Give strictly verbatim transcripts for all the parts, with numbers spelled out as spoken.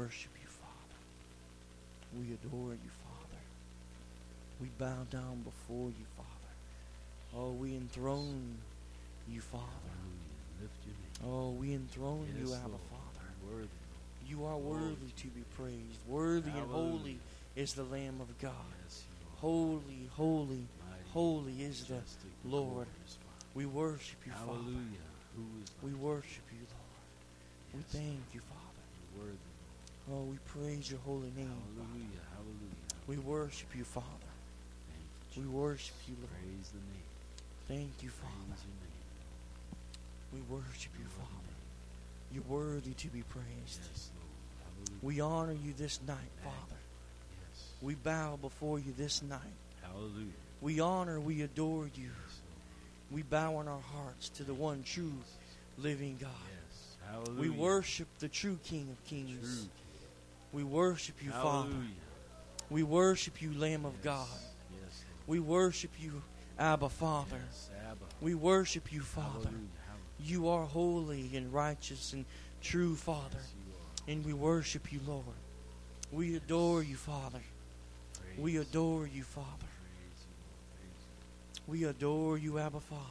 worship you, Father. We adore you, Father. We bow down before you, Father. Oh, we enthrone you, Father. Lift your name. Oh, we enthrone Yes, you, Abba, Lord. Father. Worthy. You are Oh, worthy to be praised. Worthy and Hallelujah. holy is the Lamb of God. Yes, you are. Holy, holy, Mighty, holy is the majestic, and Lord. glorious, Father. We worship you, Father. Hallelujah. Who is We like worship you, Lord. We Yes, thank you, Father. you? Worthy, Oh, we praise your holy name, Father. Hallelujah. Hallelujah. We worship you, Father. Thank We you, worship you, Jesus. Lord. Praise the name. Thank you, Father. Praise your name. We worship you, Your Father. name. You're worthy to be praised. Yes, Lord. Hallelujah. We honor you this night, Thank Father. Yes. We bow before you this night. Hallelujah. We honor, we adore you. Yes, Lord. We bow in our hearts to the one true living God. Yes. Hallelujah. We worship the true King of Kings. True. We worship you, Father. Hallelujah. We worship you, Lamb of Yes. God. Yes, Lord. We worship you, Abba, Father. Yes, Abba. We worship you, Father. Hallelujah. Hallelujah. You are holy and righteous and true, Father. Yes, you are. And we worship you, Lord. We adore you, Father. Praise We you. adore you, Father. Praise you, Lord. Praise you. We adore you, Abba, Father.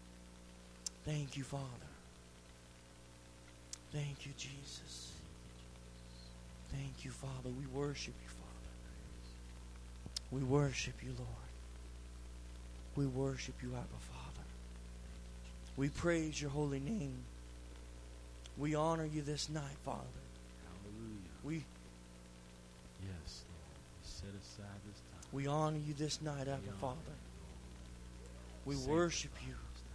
Thank you, Father. Thank you, Jesus. Thank you, Father. We worship you, Father. We worship you, Lord. We worship you, Abba, Father. We praise your holy name. We honor you this night, Father. Hallelujah. We Yes, Lord. We set aside this time. we honor you this night, We Abba, honor Father. you, We Lord. worship Sanctify you. this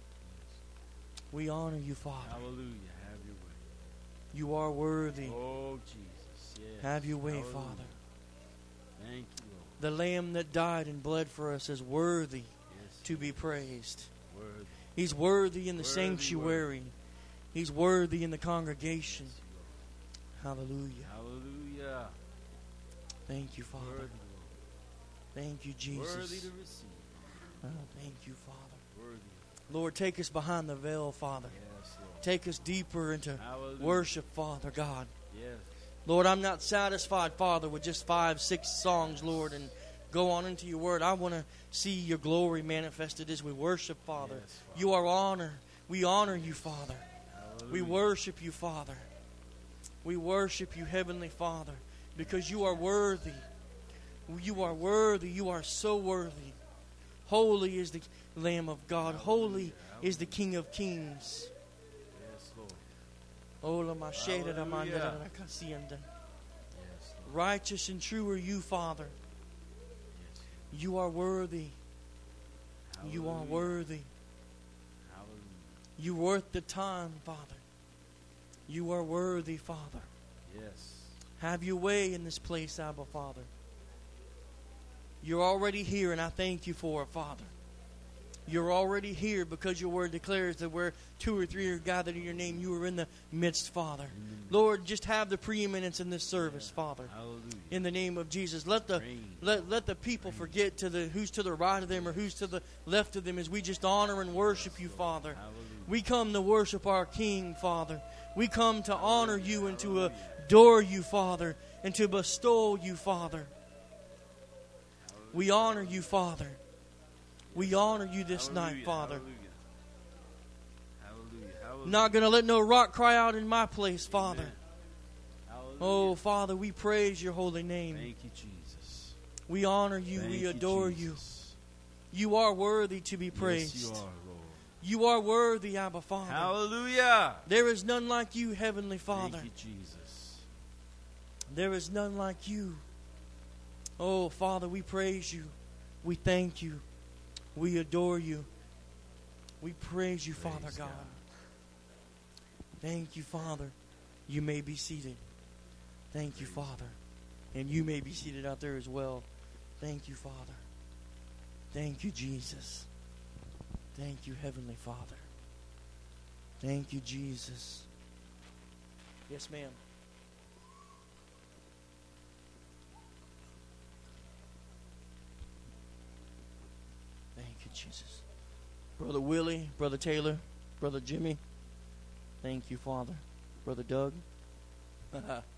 time. We honor you, Yes. Father. Hallelujah. Have your way. You are worthy. Oh, Jesus. Yes. Have your way, Hallelujah. Father. Thank you, Lord. The Lamb that died and bled for us is worthy Yes. to be praised. Worthy. He's worthy in the Worthy, sanctuary. He's worthy in the congregation. Yes, you Hallelujah. are. Hallelujah. Thank you, Father. Worthy, Lord. Thank you, Jesus. Worthy to receive. Oh, thank you, Father. Worthy. Lord, take us behind the veil, Father. Yes, Lord. Take us deeper into Hallelujah. worship, Father God. Yes. Lord, I'm not satisfied, Father, with just five, six songs, Lord, and go on into your word. I want to see your glory manifested as we worship, Father. Yes, Father. You are honor. We honor you, Father. Hallelujah. We worship you, Father. We worship you, Heavenly Father, because you are worthy. You are worthy. You are so worthy. Holy is the Lamb of God. Holy is the King of Kings. Yes, Lord. Ola masheda da manda da Hallelujah. da kasianda. Yes, Lord. Righteous and true are you, Father. Yes. You are worthy. You are Hallelujah. worthy. Hallelujah. You worth the time, Father. You are worthy, Father. Yes. Have your way in this place, Abba, Father. You're already here, and I thank you for it, Father. You're already here because your word declares that where two or three are gathered in your name, you are in the midst, Father. Lord, just have the preeminence in this service, Father. Hallelujah. In the name of Jesus, let the Reign. let, let the people forget to the who's to the right of them or who's to the left of them as we just honor and worship you, Father. Hallelujah. We come to worship our King, Father. We come to honor you and to adore you, Father, and to bestow you, Father. We honor you, Father. We honor you this night, Hallelujah. Father. Hallelujah. Hallelujah. Hallelujah. Not going to let no rock cry out in my place, Father. Amen. Hallelujah. Oh, Father, we praise your holy name. Thank you, Jesus. We honor you. Thank We you, adore you. Jesus. You are worthy to be praised. Yes, you are, Lord. You are worthy, Abba, Father. Hallelujah. There is none like you, Heavenly Father. Thank you, Jesus. There is none like you. Oh, Father, we praise you. We thank you. We adore you. We praise you, Praise Father God. God. Thank you, Father. You may be seated. Thank you, Praise Father. And you may be seated out there as well. Thank you, Father. Thank you, Jesus. Thank you, Heavenly Father. Thank you, Jesus. Yes, ma'am. Thank you, Jesus. Brother Willie, Brother Taylor, Brother Jimmy. Thank you, Father. Brother Doug.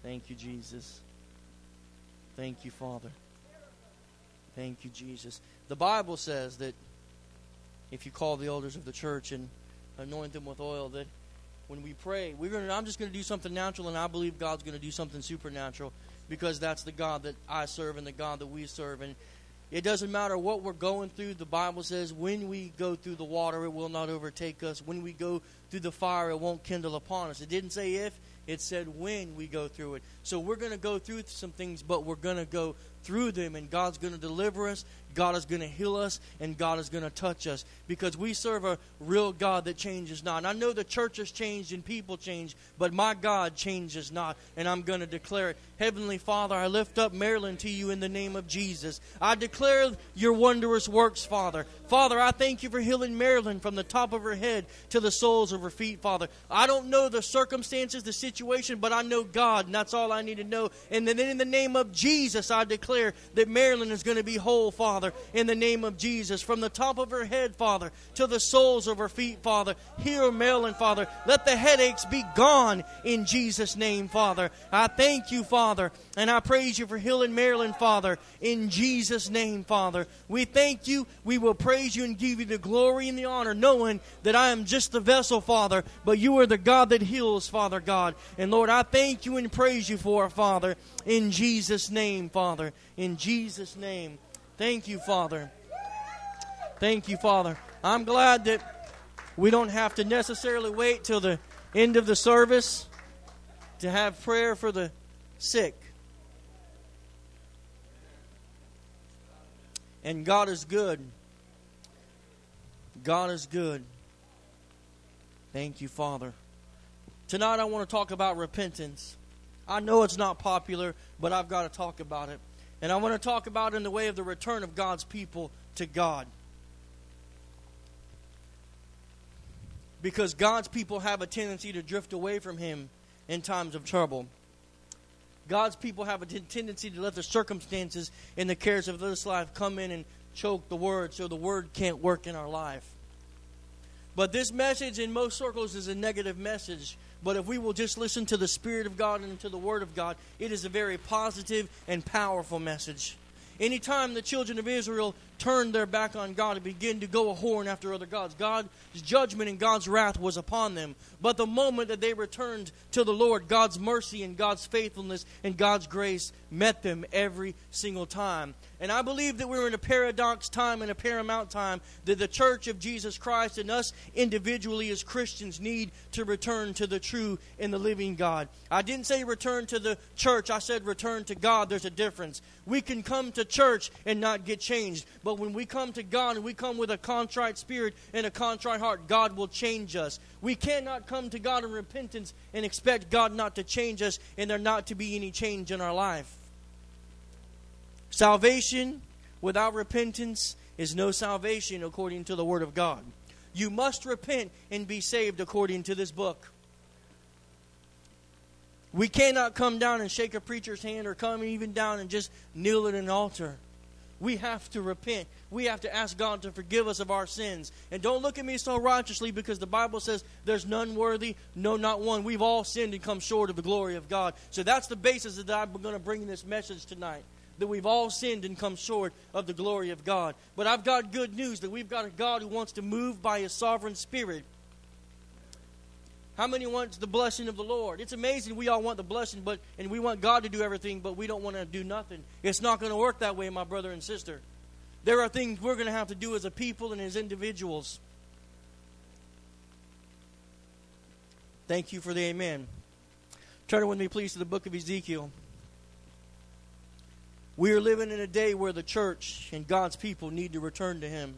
Thank you, Jesus. Thank you, Father. Thank you, Jesus. The Bible says that if you call the elders of the church and anoint them with oil, that when we pray, we're gonna, I'm just going to do something natural, and I believe God's going to do something supernatural, because that's the God that I serve and the God that we serve. And it doesn't matter what we're going through. The Bible says when we go through the water, it will not overtake us. When we go through the fire, it won't kindle upon us. It didn't say if, it said when we go through it. So we're going to go through some things, but we're going to go through them, and God's going to deliver us, God is going to heal us, and God is going to touch us, because we serve a real God that changes not. And I know the church has changed and people change, but my God changes not, and I'm going to declare it. Heavenly Father, I lift up Marilyn to you in the name of Jesus. I declare your wondrous works, Father. Father, I thank you for healing Marilyn from the top of her head to the soles of her feet, Father. I don't know the circumstances, the situation, but I know God, and that's all I need to know. And then in the name of Jesus, I declare that Marilyn is going to be whole, Father, in the name of Jesus. From the top of her head, Father, to the soles of her feet, Father. Heal Marilyn, Father. Let the headaches be gone in Jesus' name, Father. I thank you, Father, and I praise you for healing Marilyn, Father, in Jesus' name, Father. We thank you. We will praise you and give you the glory and the honor, knowing that I am just the vessel, Father, but you are the God that heals, Father God. And Lord, I thank you and praise you for it, Father, in Jesus' name, Father. In Jesus' name. Thank you, Father. Thank you, Father. I'm glad that we don't have to necessarily wait till the end of the service to have prayer for the sick. And God is good. God is good. Thank you, Father. Tonight I want to talk about repentance. I know it's not popular, but I've got to talk about it. And I want to talk about it in the way of the return of God's people to God. Because God's people have a tendency to drift away from Him in times of trouble. God's people have a t- tendency to let the circumstances and the cares of this life come in and choke the Word, so the Word can't work in our life. But this message in most circles is a negative message. But if we will just listen to the Spirit of God and to the Word of God, it is a very positive and powerful message. Anytime the children of Israel turned their back on God and began to go a-whoring after other gods, God's judgment and God's wrath was upon them. But the moment that they returned to the Lord, God's mercy and God's faithfulness and God's grace met them every single time. And I believe that we're in a paradox time and a paramount time that the Church of Jesus Christ and us individually as Christians need to return to the true and the living God. I didn't say return to the church. I said return to God. There's a difference. We can come to church and not get changed. But when we come to God and we come with a contrite spirit and a contrite heart, God will change us. We cannot come to God in repentance and expect God not to change us and there not to be any change in our life. Salvation without repentance is no salvation according to the Word of God. You must repent and be saved according to this book. We cannot come down and shake a preacher's hand or come even down and just kneel at an altar. We have to repent. We have to ask God to forgive us of our sins. And don't look at me so righteously, because the Bible says there's none worthy, no, not one. We've all sinned and come short of the glory of God. So that's the basis that I'm going to bring this message tonight. That we've all sinned and come short of the glory of God. But I've got good news, that we've got a God who wants to move by His sovereign Spirit. How many want the blessing of the Lord? It's amazing we all want the blessing, but and we want God to do everything, but we don't want to do nothing. It's not going to work that way, my brother and sister. There are things we're going to have to do as a people and as individuals. Thank you for the amen. Turn with me, please, to the book of Ezekiel. We are living in a day where the church and God's people need to return to Him.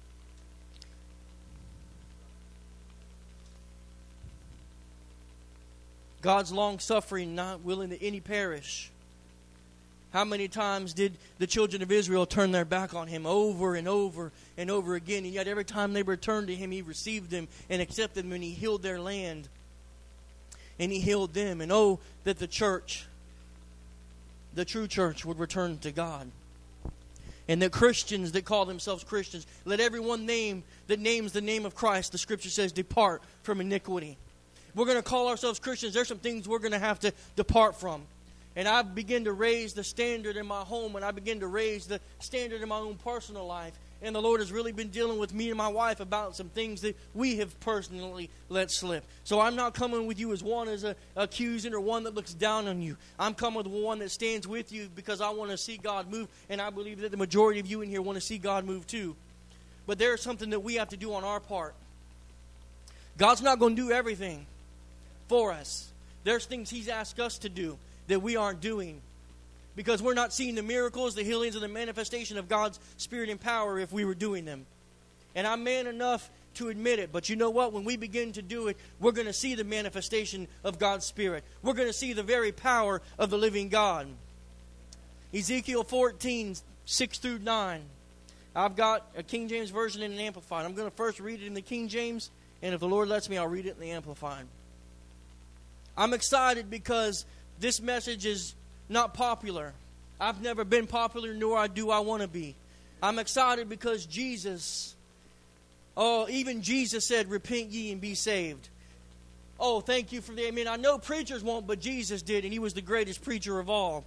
God's long-suffering, not willing that any perish. How many times did the children of Israel turn their back on Him over and over and over again? And yet every time they returned to Him, He received them and accepted them, and He healed their land. And He healed them. And oh, that the church, the true church, would return to God. And that Christians that call themselves Christians, let everyone name that names the name of Christ, the Scripture says, depart from iniquity. we're going to call ourselves Christians, there's some things we're going to have to depart from. And I begin to raise the standard in my home, and I begin to raise the standard in my own personal life. And the Lord has really been dealing with me and my wife about some things that we have personally let slip. So I'm not coming with you as one as a accusing or one that looks down on you. I'm coming with one that stands with you because I want to see God move, and I believe that the majority of you in here want to see God move too. But there's something that we have to do on our part. God's not going to do everything for us. There's things He's asked us to do that we aren't doing, because we're not seeing the miracles, the healings, and the manifestation of God's Spirit and power if we were doing them. And I'm man enough to admit it, but you know what? When we begin to do it, we're going to see the manifestation of God's Spirit. We're going to see the very power of the living God. Ezekiel fourteen, six through nine. I've got a King James Version and an Amplified. I'm going to first read it in the King James, and if the Lord lets me, I'll read it in the Amplified. I'm excited because this message is not popular. I've never been popular, nor do I want to be. I'm excited because Jesus, oh, even Jesus said, repent ye and be saved. Oh, thank you for the amen. I know preachers won't, but Jesus did, and He was the greatest preacher of all.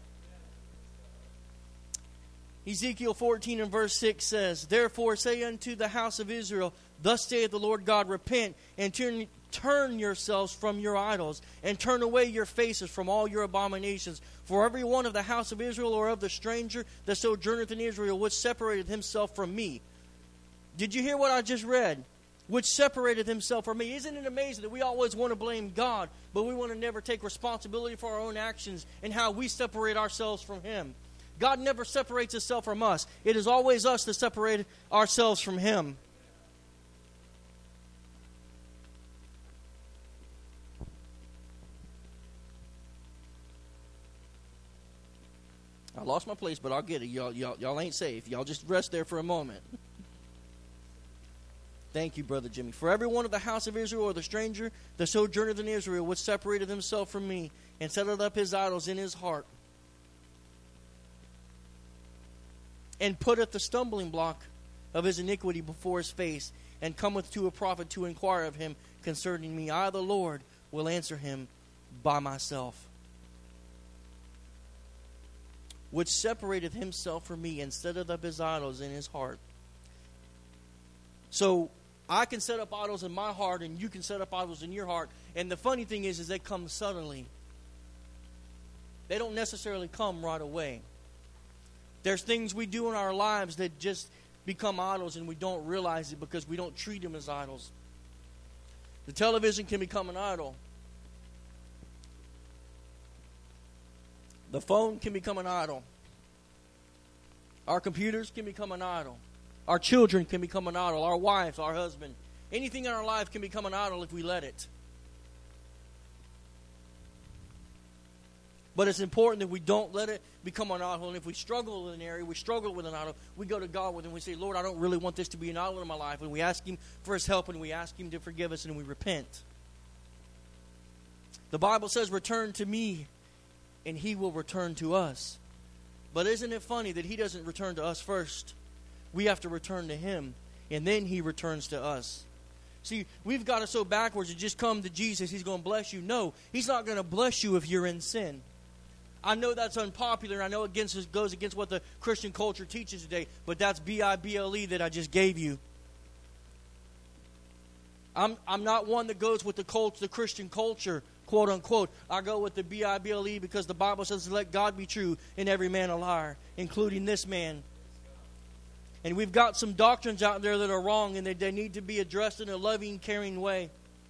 Ezekiel fourteen and verse six says, therefore say unto the house of Israel, thus saith the Lord God, repent and turn Turn yourselves from your idols, and turn away your faces from all your abominations. For every one of the house of Israel or of the stranger that sojourneth in Israel, which separated himself from me. Did you hear what I just read? Which separated himself from me. Isn't it amazing that we always want to blame God, but we want to never take responsibility for our own actions and how we separate ourselves from Him? God never separates Himself from us. It is always us that separate ourselves from Him. I lost my place, but I'll get it. Y'all, y'all, y'all ain't safe. Y'all just rest there for a moment. Thank you, Brother Jimmy. For every one of the house of Israel or the stranger that sojourneth in Israel, which separated himself from me, and set up his idols in his heart, and putteth the stumbling block of his iniquity before his face, and cometh to a prophet to inquire of him concerning me, I, the Lord, will answer him by myself. Which separated himself from me and setteth up his idols in his heart. So I can set up idols in my heart, and you can set up idols in your heart. And the funny thing is, is they come suddenly. They don't necessarily come right away. There's things we do in our lives that just become idols, and we don't realize it because we don't treat them as idols. The television can become an idol. The phone can become an idol. Our computers can become an idol. Our children can become an idol. Our wives, our husband. Anything in our life can become an idol if we let it. But it's important that we don't let it become an idol. And if we struggle with an area, we struggle with an idol, we go to God with it and we say, Lord, I don't really want this to be an idol in my life. And we ask Him for His help, and we ask Him to forgive us, and we repent. The Bible says, return to me, and He will return to us. But isn't it funny that He doesn't return to us first? We have to return to Him, and then He returns to us. See, we've got it so backwards to just come to Jesus, He's going to bless you. No, He's not going to bless you if you're in sin. I know that's unpopular. I know it against, goes against what the Christian culture teaches today, but that's B I B L E that I just gave you. I'm, I'm not one that goes with the cult, the Christian culture, quote unquote. I go with the B I B L E because the Bible says, let God be true and every man a liar, including this man. And we've got some doctrines out there that are wrong, and they, they need to be addressed in a loving, caring way.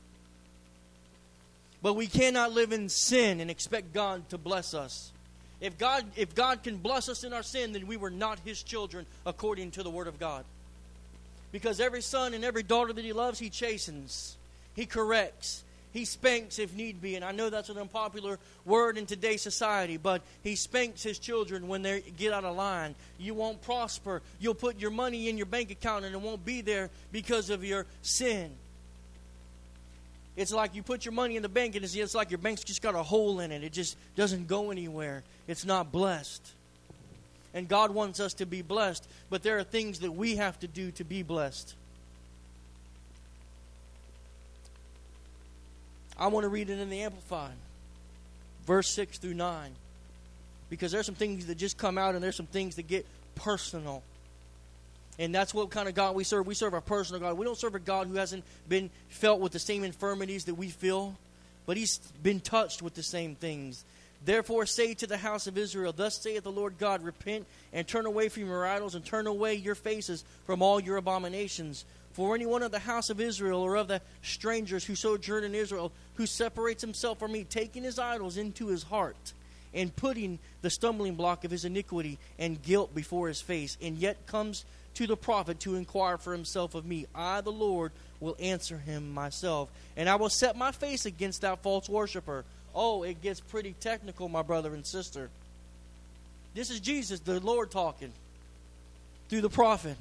But we cannot live in sin and expect God to bless us. If God, if God can bless us in our sin, then we were not His children according to the Word of God. Because every son and every daughter that He loves, He chastens. He corrects. He spanks if need be. And I know that's an unpopular word in today's society, but He spanks His children when they get out of line. You won't prosper. You'll put your money in your bank account and it won't be there because of your sin. It's like you put your money in the bank and it's like your bank's just got a hole in it. It just doesn't go anywhere. It's not blessed. And God wants us to be blessed, but there are things that we have to do to be blessed. I want to read it in the Amplified. Verse six through nine. Because there's some things that just come out and there's some things that get personal. And that's what kind of God we serve. We serve a personal God. We don't serve a God who hasn't been felt with the same infirmities that we feel, but He's been touched with the same things. Therefore say to the house of Israel, thus saith the Lord God, repent and turn away from your idols and turn away your faces from all your abominations. For anyone of the house of Israel or of the strangers who sojourn in Israel, who separates himself from me, taking his idols into his heart, and putting the stumbling block of his iniquity and guilt before his face, and yet comes to the prophet to inquire for himself of me, I, the Lord, will answer him myself, and I will set my face against that false worshiper. Oh, it gets pretty technical, my brother and sister. This is Jesus, the Lord, talking through the prophet.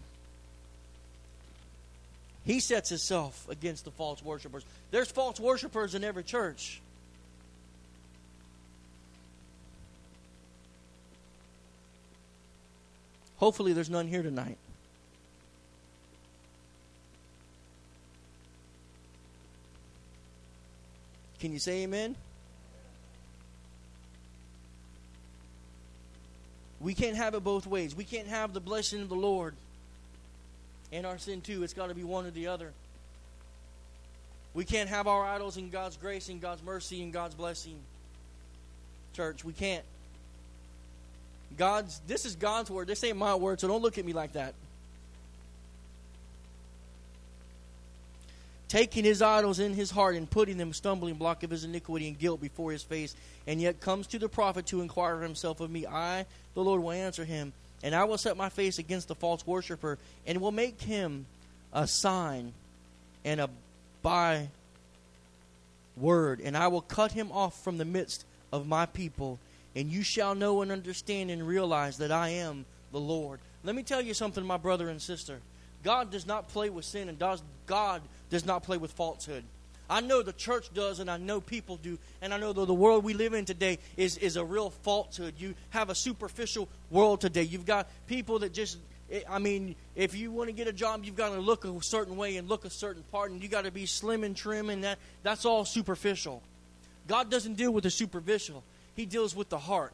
He sets himself against the false worshipers. There's false worshipers in every church. Hopefully there's none here tonight. Can you say amen? We can't have it both ways. We can't have the blessing of the Lord and our sin too. It's got to be one or the other. We can't have our idols in God's grace and God's mercy and God's blessing. Church, we can't. God's, this is God's word. This ain't my word, so don't look at me like that. Taking his idols in his heart and putting them a stumbling block of his iniquity and guilt before his face, and yet comes to the prophet to inquire himself of me, I, the Lord, will answer him, and I will set my face against the false worshiper, and will make him a sign and a by word, and I will cut him off from the midst of my people, and you shall know and understand and realize that I am the Lord. Let me tell you something, my brother and sister. God does not play with sin, and does, God does not play with falsehood. I know the church does, and I know people do, and I know that the world we live in today is, is a real falsehood. You have a superficial world today. You've got people that just, I mean, if you want to get a job, you've got to look a certain way and look a certain part, and you got to be slim and trim, and that that's all superficial. God doesn't deal with the superficial. He deals with the heart.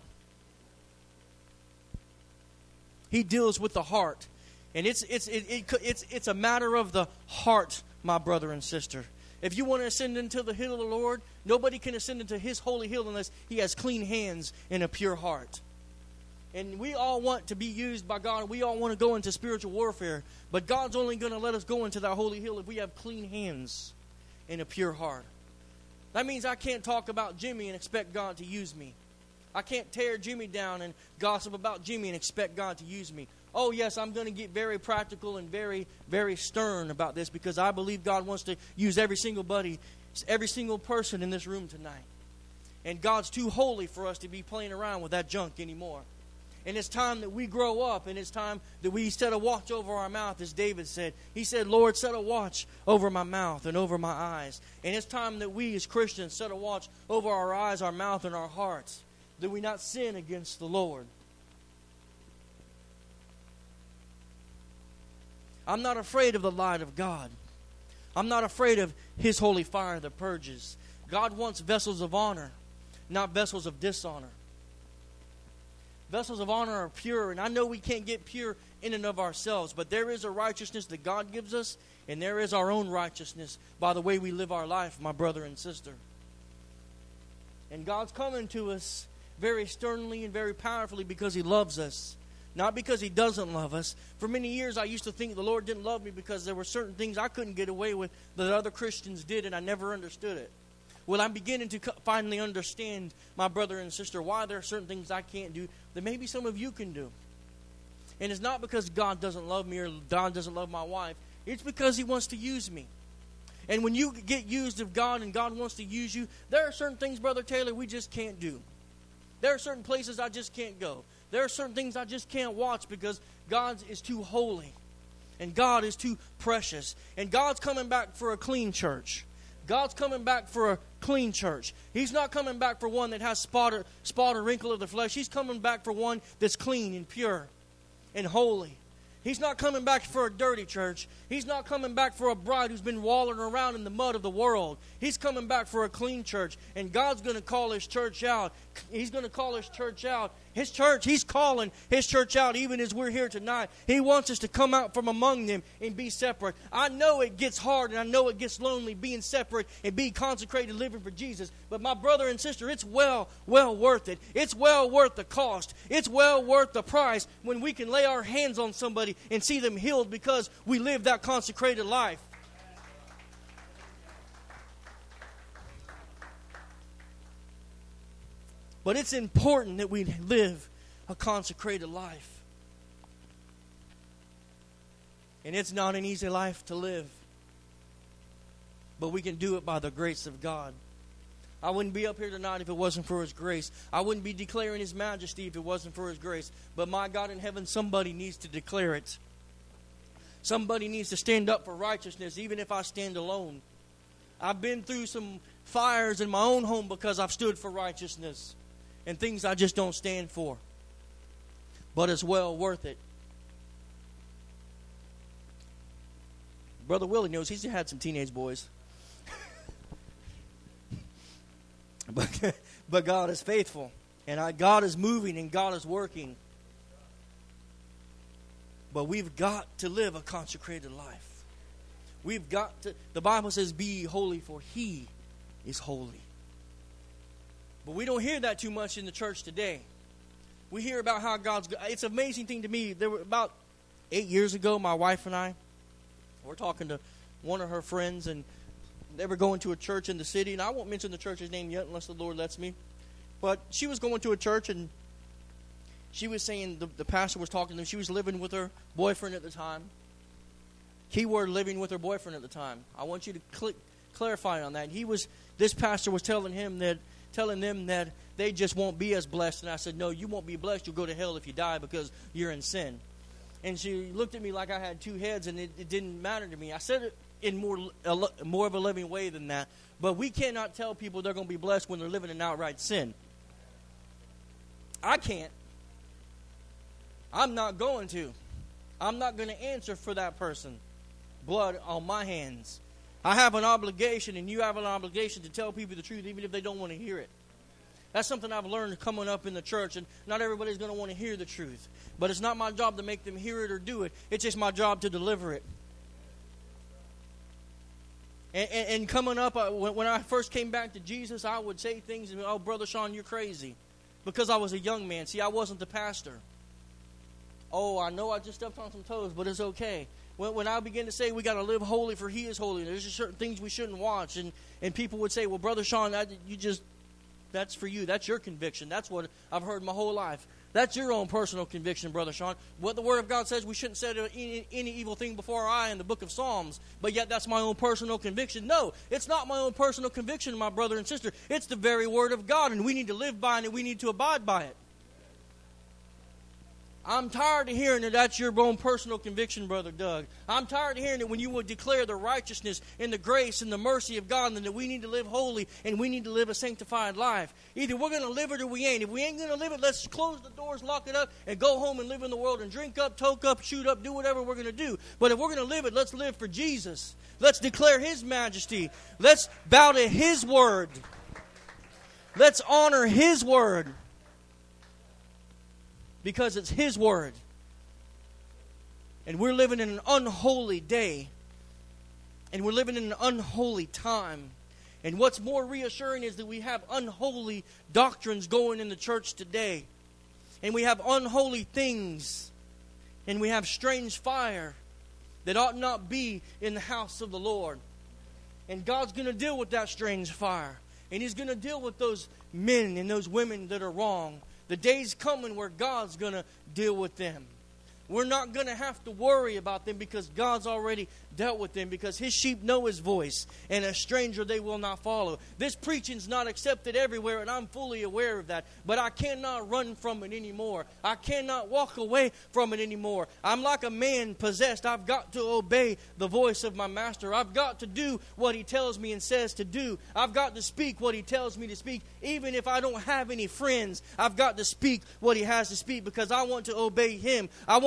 He deals with the heart. And it's it's it, it, it's it's a matter of the heart, my brother and sister. If you want to ascend into the hill of the Lord, nobody can ascend into His holy hill unless he has clean hands and a pure heart. And we all want to be used by God. We all want to go into spiritual warfare. But God's only going to let us go into that holy hill if we have clean hands and a pure heart. That means I can't talk about Jimmy and expect God to use me. I can't tear Jimmy down and gossip about Jimmy and expect God to use me. Oh, yes, I'm going to get very practical and very, very stern about this because I believe God wants to use every single buddy, every single person in this room tonight. And God's too holy for us to be playing around with that junk anymore. And it's time that we grow up, and it's time that we set a watch over our mouth, as David said. He said, Lord, set a watch over my mouth and over my eyes. And it's time that we as Christians set a watch over our eyes, our mouth, and our hearts, that we not sin against the Lord. I'm not afraid of the light of God. I'm not afraid of His holy fire that purges. God wants vessels of honor, not vessels of dishonor. Vessels of honor are pure, and I know we can't get pure in and of ourselves, but there is a righteousness that God gives us, and there is our own righteousness by the way we live our life, my brother and sister. And God's coming to us very sternly and very powerfully because He loves us. Not because He doesn't love us. For many years I used to think the Lord didn't love me because there were certain things I couldn't get away with that other Christians did, and I never understood it. Well, I'm beginning to finally understand, my brother and sister, why there are certain things I can't do that maybe some of you can do. And it's not because God doesn't love me or God doesn't love my wife. It's because He wants to use me. And when you get used of God and God wants to use you, there are certain things, Brother Taylor, we just can't do. There are certain places I just can't go. There are certain things I just can't watch because God is too holy. And God is too precious. And God's coming back for a clean church. God's coming back for a clean church. He's not coming back for one that has spot or, spot or wrinkle of the flesh. He's coming back for one that's clean and pure and holy. He's not coming back for a dirty church. He's not coming back for a bride who's been wallowing around in the mud of the world. He's coming back for a clean church. And God's going to call His church out. He's going to call His church out. His church, He's calling His church out even as we're here tonight. He wants us to come out from among them and be separate. I know it gets hard and I know it gets lonely being separate and being consecrated living for Jesus. But my brother and sister, it's well, well worth it. It's well worth the cost. It's well worth the price when we can lay our hands on somebody and see them healed because we live that consecrated life. But it's important that we live a consecrated life. And it's not an easy life to live. But we can do it by the grace of God. I wouldn't be up here tonight if it wasn't for His grace. I wouldn't be declaring His majesty if it wasn't for His grace. But my God in heaven, somebody needs to declare it. Somebody needs to stand up for righteousness, even if I stand alone. I've been through some fires in my own home because I've stood for righteousness and things I just don't stand for. But it's well worth it. Brother Willie knows he's had some teenage boys. but, but God is faithful. And I, God is moving and God is working. But we've got to live a consecrated life. We've got to, the Bible says, be ye holy, for He is holy. But we don't hear that too much in the church today. We hear about how God's, it's an amazing thing to me. There were about eight years ago, my wife and I, we're talking to one of her friends, and they were going to a church in the city, and I won't mention the church's name yet unless the Lord lets me. But she was going to a church, and she was saying, the, the pastor was talking to them, she was living with her boyfriend at the time. Keyword, living with her boyfriend at the time. I want you to click, clarify on that. He was, this pastor was telling him that, telling them that they just won't be as blessed. And I said, no, you won't be blessed. You'll go to hell if you die because you're in sin. And she looked at me like I had two heads, and it, it didn't matter to me. I said it in more, a, more of a loving way than that. But we cannot tell people they're going to be blessed when they're living in outright sin. I can't. I'm not going to. I'm not going to answer for that person. Blood on my hands. I have an obligation, and you have an obligation to tell people the truth, even if they don't want to hear it. That's something I've learned coming up in the church, and not everybody's going to want to hear the truth. But it's not my job to make them hear it or do it. It's just my job to deliver it. And, and, and coming up, uh, when, when I first came back to Jesus, I would say things, and, oh, Brother Sean, you're crazy. Because I was a young man. See, I wasn't the pastor. Oh, I know I just stepped on some toes, but it's okay. When, when I began to say we got to live holy for He is holy, there's just certain things we shouldn't watch. And, and people would say, well, Brother Sean, I, you just, that's for you. That's your conviction. That's what I've heard my whole life. That's your own personal conviction, Brother Sean. What the Word of God says, we shouldn't say any, any evil thing before our eye in the book of Psalms, but yet that's my own personal conviction. No, it's not my own personal conviction, my brother and sister. It's the very Word of God, and we need to live by it, and we need to abide by it. I'm tired of hearing that that's your own personal conviction, Brother Doug. I'm tired of hearing that when you would declare the righteousness and the grace and the mercy of God, and that we need to live holy and we need to live a sanctified life. Either we're going to live it or we ain't. If we ain't going to live it, let's close the doors, lock it up, and go home and live in the world and drink up, toke up, shoot up, do whatever we're going to do. But if we're going to live it, let's live for Jesus. Let's declare His majesty. Let's bow to His word. Let's honor His word. Because it's His word. And we're living in an unholy day. And we're living in an unholy time. And what's more reassuring is that we have unholy doctrines going in the church today. And we have unholy things. And we have strange fire that ought not be in the house of the Lord. And God's going to deal with that strange fire. And He's going to deal with those men and those women that are wrong. The day's coming where God's going to deal with them. We're not going to have to worry about them because God's already dealt with them, because His sheep know His voice, and a stranger they will not follow. This preaching's not accepted everywhere, and I'm fully aware of that. But I cannot run from it anymore. I cannot walk away from it anymore. I'm like a man possessed. I've got to obey the voice of my master. I've got to do what He tells me and says to do. I've got to speak what He tells me to speak. Even if I don't have any friends, I've got to speak what He has to speak, because I want to obey Him. I want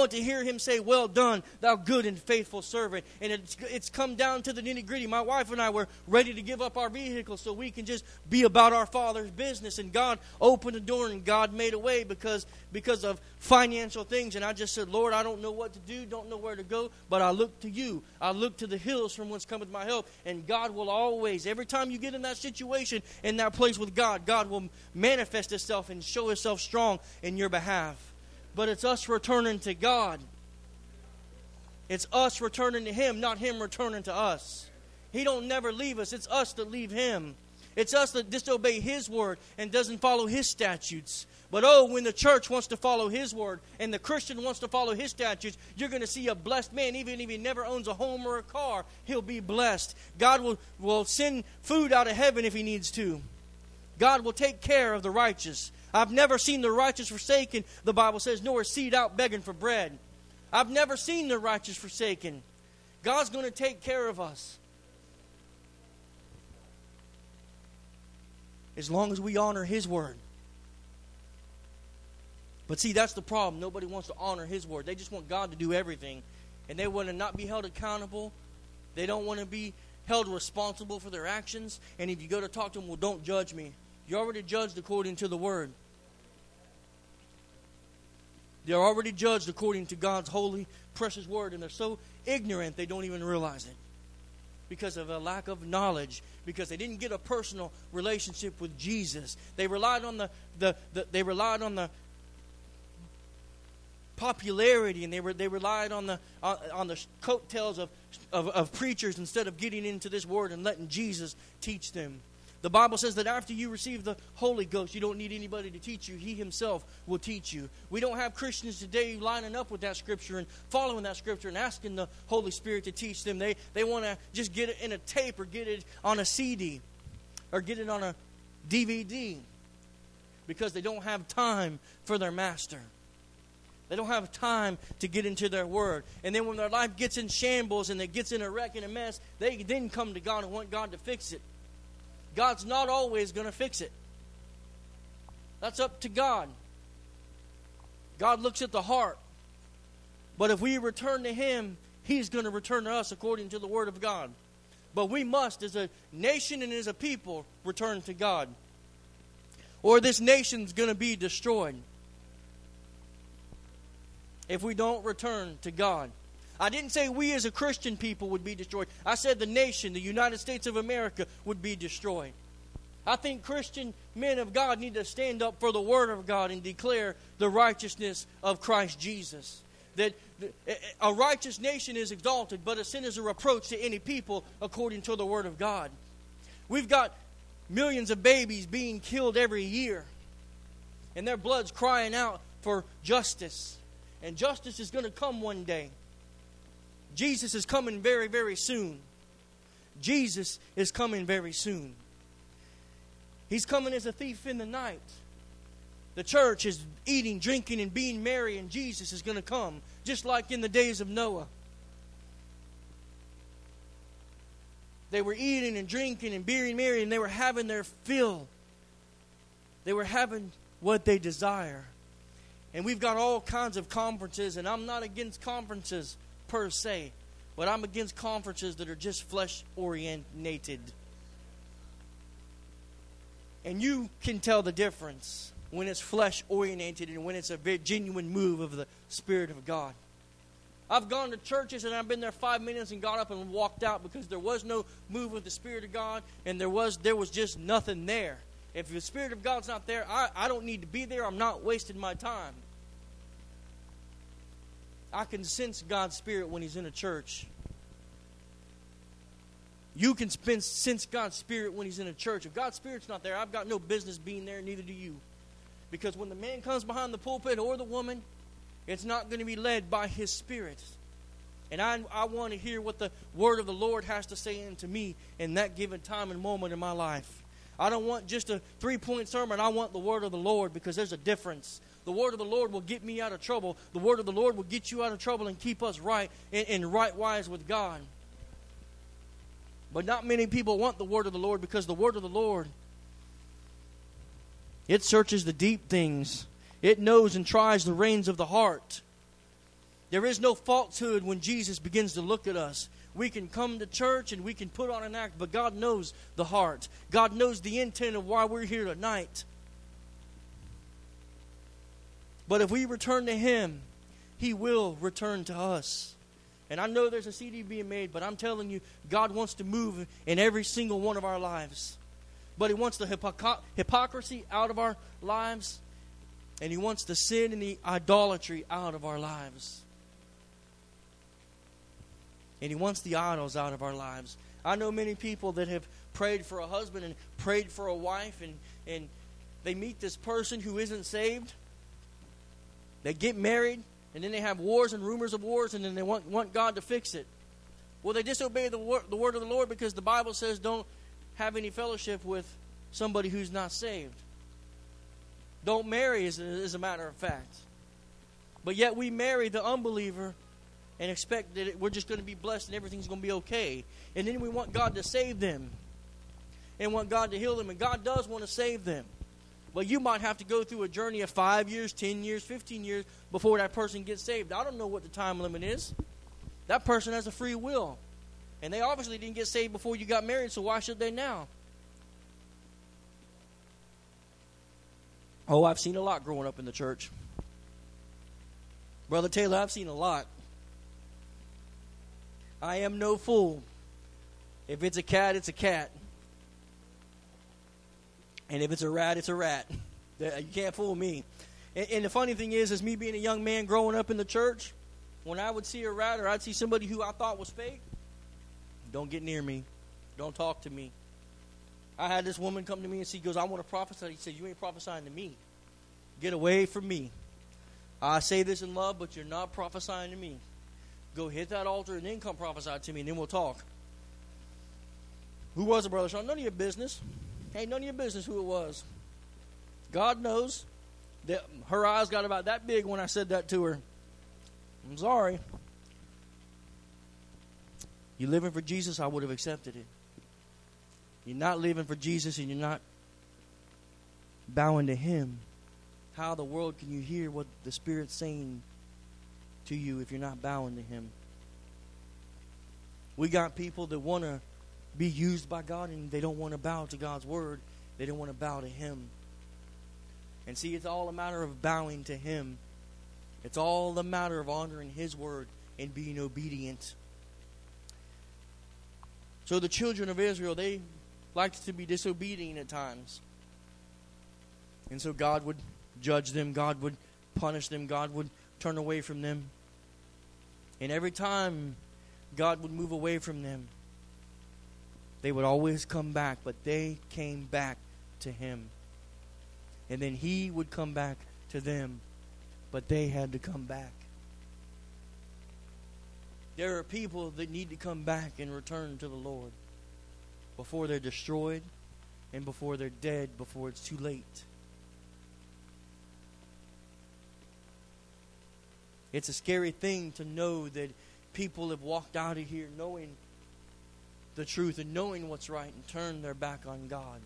want to hear Him say, well done, thou good and faithful servant. And it's, it's come down to the nitty-gritty. My wife and I were ready to give up our vehicle so we can just be about our Father's business. And God opened the door and God made a way because, because of financial things. And I just said, Lord, I don't know what to do, don't know where to go, but I look to you. I look to the hills from whence cometh my help. And God will always, every time you get in that situation, in that place with God, God will manifest Himself and show Himself strong in your behalf. But it's us returning to God. It's us returning to Him, not Him returning to us. He don't never leave us. It's us that leave Him. It's us that disobey His word and doesn't follow His statutes. But oh, when the church wants to follow His word and the Christian wants to follow His statutes, you're going to see a blessed man. Even if he never owns a home or a car, he'll be blessed. God will, will send food out of heaven if He needs to. God will take care of the righteous. I've never seen the righteous forsaken, the Bible says, nor a seed out begging for bread. I've never seen the righteous forsaken. God's going to take care of us. As long as we honor His word. But see, that's the problem. Nobody wants to honor His word. They just want God to do everything. And they want to not be held accountable. They don't want to be held responsible for their actions. And if you go to talk to them, well, don't judge me. You're already judged according to the word. They're already judged according to God's holy, precious word. And they're so ignorant they don't even realize it. Because of a lack of knowledge. Because they didn't get a personal relationship with Jesus. They relied on the, the, the they relied on the popularity, and they were they relied on the on, on the coattails of, of of preachers instead of getting into this word and letting Jesus teach them. The Bible says that after you receive the Holy Ghost, you don't need anybody to teach you. He Himself will teach you. We don't have Christians today lining up with that Scripture and following that Scripture and asking the Holy Spirit to teach them. They they want to just get it in a tape or get it on a C D or get it on a D V D because they don't have time for their Master. They don't have time to get into their word. And then when their life gets in shambles and it gets in a wreck and a mess, they then come to God and want God to fix it. God's not always going to fix it. That's up to God. God looks at the heart. But if we return to Him, He's going to return to us according to the word of God. But we must, as a nation and as a people, return to God. Or this nation's going to be destroyed. If we don't return to God. I didn't say we as a Christian people would be destroyed. I said the nation, the United States of America, would be destroyed. I think Christian men of God need to stand up for the Word of God and declare the righteousness of Christ Jesus. That a righteous nation is exalted, but a sin is a reproach to any people according to the Word of God. We've got millions of babies being killed every year. And their blood's crying out for justice. And justice is going to come one day. Jesus is coming very, very soon. Jesus is coming very soon. He's coming as a thief in the night. The church is eating, drinking, and being merry, and Jesus is going to come, just like in the days of Noah. They were eating and drinking and being merry, and they were having their fill. They were having what they desire. And we've got all kinds of conferences, and I'm not against conferences per se, but I'm against conferences that are just flesh-oriented. And you can tell the difference when it's flesh-oriented and when it's a very genuine move of the Spirit of God. I've gone to churches and I've been there five minutes and got up and walked out because there was no move of the Spirit of God, and there was there was just nothing there. If the Spirit of God's not there, I, I don't need to be there. I'm not wasting my time. I can sense God's Spirit when He's in a church. You can sense God's Spirit when He's in a church. If God's Spirit's not there, I've got no business being there, neither do you. Because when the man comes behind the pulpit or the woman, it's not going to be led by His Spirit. And I, I want to hear what the Word of the Lord has to say unto me in that given time and moment in my life. I don't want just a three-point sermon. I want the Word of the Lord, because there's a difference. The Word of the Lord will get me out of trouble. The Word of the Lord will get you out of trouble and keep us right in, in right wise with God. But not many people want the Word of the Lord, because the Word of the Lord, it searches the deep things. It knows and tries the reins of the heart. There is no falsehood when Jesus begins to look at us. We can come to church and we can put on an act, but God knows the heart. God knows the intent of why we're here tonight. But if we return to Him, He will return to us. And I know there's a C D being made, but I'm telling you, God wants to move in every single one of our lives. But He wants the hypocr- hypocrisy out of our lives, and He wants the sin and the idolatry out of our lives. And He wants the idols out of our lives. I know many people that have prayed for a husband and prayed for a wife, and, and they meet this person who isn't saved. They get married, and then they have wars and rumors of wars, and then they want, want God to fix it. Well, they disobey the, wor- the word of the Lord because the Bible says don't have any fellowship with somebody who's not saved. Don't marry, as, as a matter of fact. But yet we marry the unbeliever and expect that it, we're just going to be blessed and everything's going to be okay. And then we want God to save them and want God to heal them. And God does want to save them. But you might have to go through a journey of five years, ten years, fifteen years before that person gets saved. I don't know what the time limit is. That person has a free will. And they obviously didn't get saved before you got married, so why should they now? Oh, I've seen a lot growing up in the church. Brother Taylor, I've seen a lot. I am no fool. If it's a cat, it's a cat. And if it's a rat, it's a rat. You can't fool me. And, and the funny thing is, is me being a young man growing up in the church, when I would see a rat or I'd see somebody who I thought was fake, don't get near me. Don't talk to me. I had this woman come to me and she goes, I want to prophesy. He said, you ain't prophesying to me. Get away from me. I say this in love, but you're not prophesying to me. Go hit that altar and then come prophesy to me, and then we'll talk. Who was it, Brother Sean? None of your business. Ain't none of your business who it was. God knows that her eyes got about that big when I said that to her. I'm sorry. You living for Jesus, I would have accepted it. You're not living for Jesus and you're not bowing to Him. How in the world can you hear what the Spirit's saying to you if you're not bowing to Him? We got people that want to be used by God and they don't want to bow to God's Word. They don't want to bow to Him. And see, it's all a matter of bowing to Him. It's all a matter of honoring His Word and being obedient. So the children of Israel, they liked to be disobedient at times. And so God would judge them. God would punish them. God would turn away from them. And every time God would move away from them, they would always come back. But they came back to Him. And then He would come back to them. But they had to come back. There are people that need to come back and return to the Lord before they're destroyed and before they're dead, before it's too late. It's a scary thing to know that people have walked out of here knowing the truth and knowing what's right and turned their back on God.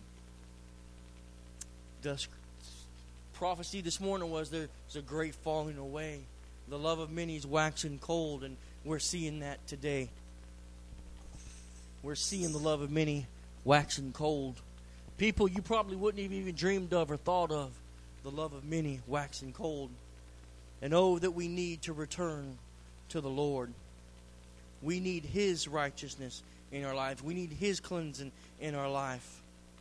The prophecy this morning was there's a great falling away. The love of many is waxing cold, and we're seeing that today. We're seeing the love of many waxing cold. People you probably wouldn't have even dreamed of or thought of, the love of many waxing cold. And oh, that we need to return to the Lord. We need His righteousness in our life. We need His cleansing in our life.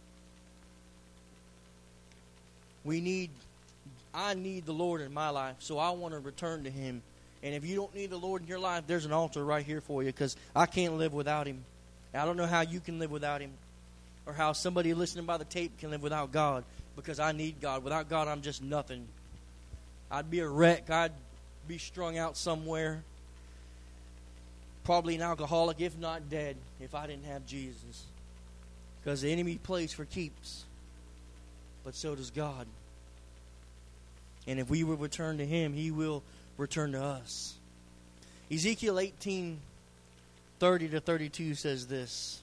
We need, I need the Lord in my life, so I want to return to Him. And if you don't need the Lord in your life, there's an altar right here for you, because I can't live without Him. I don't know how you can live without Him, or how somebody listening by the tape can live without God, because I need God. Without God, I'm just nothing. I'd be a wreck. I'd be strung out somewhere. Probably an alcoholic, if not dead, if I didn't have Jesus. Because the enemy plays for keeps, but so does God. And if we will return to Him, He will return to us. Ezekiel eighteen, thirty to thirty-two says this.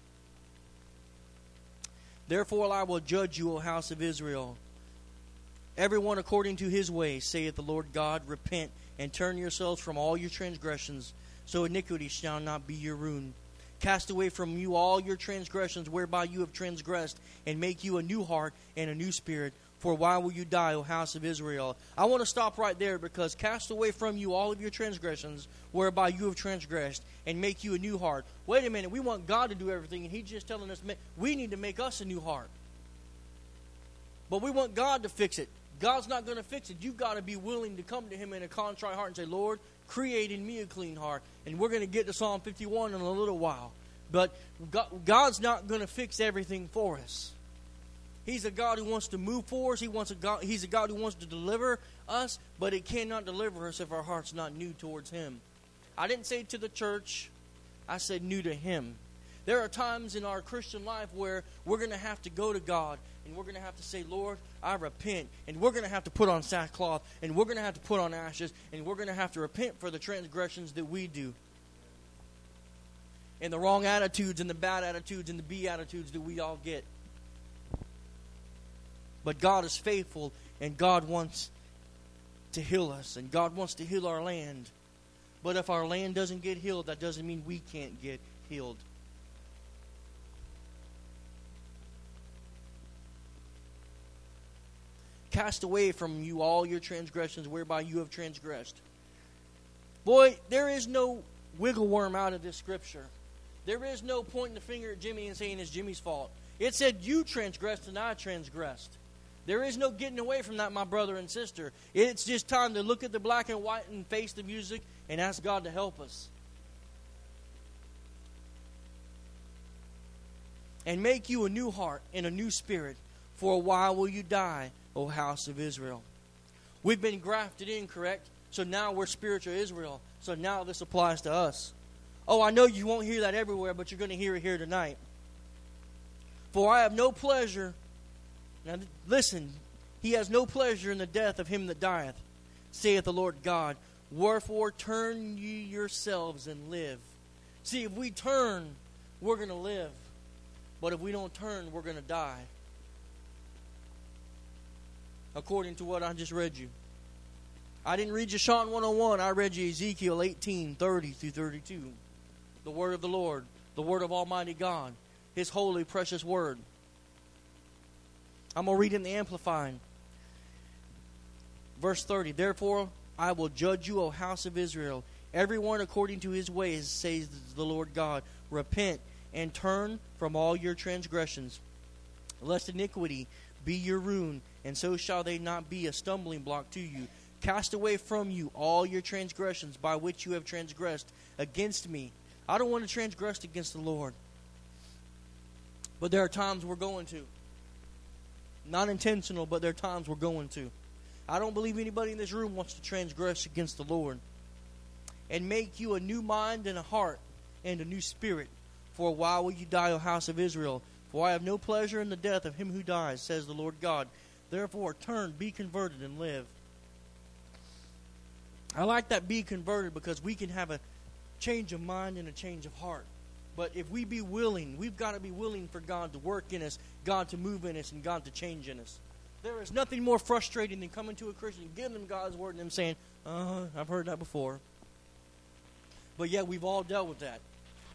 Therefore I will judge you, O house of Israel, everyone according to his way, saith the Lord God. Repent and turn yourselves from all your transgressions, so iniquity shall not be your ruin. Cast away from you all your transgressions whereby you have transgressed, and make you a new heart and a new spirit. For why will you die, O house of Israel? I want to stop right there, because cast away from you all of your transgressions whereby you have transgressed, and make you a new heart. Wait a minute, we want God to do everything, and He's just telling us we need to make us a new heart. But we want God to fix it. God's not going to fix it. You've got to be willing to come to Him in a contrite heart and say, Lord, create in me a clean heart. And we're going to get to Psalm fifty-one in a little while. But God's not going to fix everything for us. He's a God who wants to move for us. He wants a God, He's a God who wants to deliver us, but it cannot deliver us if our heart's not new towards Him. I didn't say to the church. I said new to Him. There are times in our Christian life where we're going to have to go to God, and we're going to have to say, Lord, I repent. And we're going to have to put on sackcloth, and we're going to have to put on ashes, and we're going to have to repent for the transgressions that we do, and the wrong attitudes and the bad attitudes and the beatitudes that we all get. But God is faithful, and God wants to heal us, and God wants to heal our land. But if our land doesn't get healed, that doesn't mean we can't get healed. Cast away from you all your transgressions whereby you have transgressed. Boy, there is no wiggle worm out of this scripture. There is no pointing the finger at Jimmy and saying it's Jimmy's fault. It said you transgressed and I transgressed. There is no getting away from that, my brother and sister. It's just time to look at the black and white and face the music and ask God to help us. And make you a new heart and a new spirit. For a while will you die, O house of Israel. We've been grafted in, correct? So now we're spiritual Israel. So now this applies to us. Oh, I know you won't hear that everywhere, but you're going to hear it here tonight. For I have no pleasure. Now listen, He has no pleasure in the death of him that dieth, saith the Lord God. Wherefore turn ye yourselves and live. See, if we turn, we're going to live. But if we don't turn, we're going to die. According to what I just read you. I didn't read you Psalm one oh one. I read you Ezekiel eighteen, thirty through thirty-two. The word of the Lord. The word of Almighty God. His holy, precious word. I'm going to read in the Amplifying. Verse thirty. Therefore I will judge you, O house of Israel, everyone according to his ways, says the Lord God. Repent and turn from all your transgressions, lest iniquity be your ruin, and so shall they not be a stumbling block to you. Cast away from you all your transgressions by which you have transgressed against me. I don't want to transgress against the Lord. But there are times we're going to. Not intentional, but there are times we're going to. I don't believe anybody in this room wants to transgress against the Lord. And make you a new mind and a heart and a new spirit. For a while will you die, O house of Israel. For I have no pleasure in the death of him who dies, says the Lord God. Therefore turn, be converted, and live. I like that be converted because we can have a change of mind and a change of heart. But if we be willing, we've got to be willing for God to work in us, God to move in us, and God to change in us. There is nothing more frustrating than coming to a Christian, giving them God's word, and them saying, uh-huh, I've heard that before. But yet we've all dealt with that.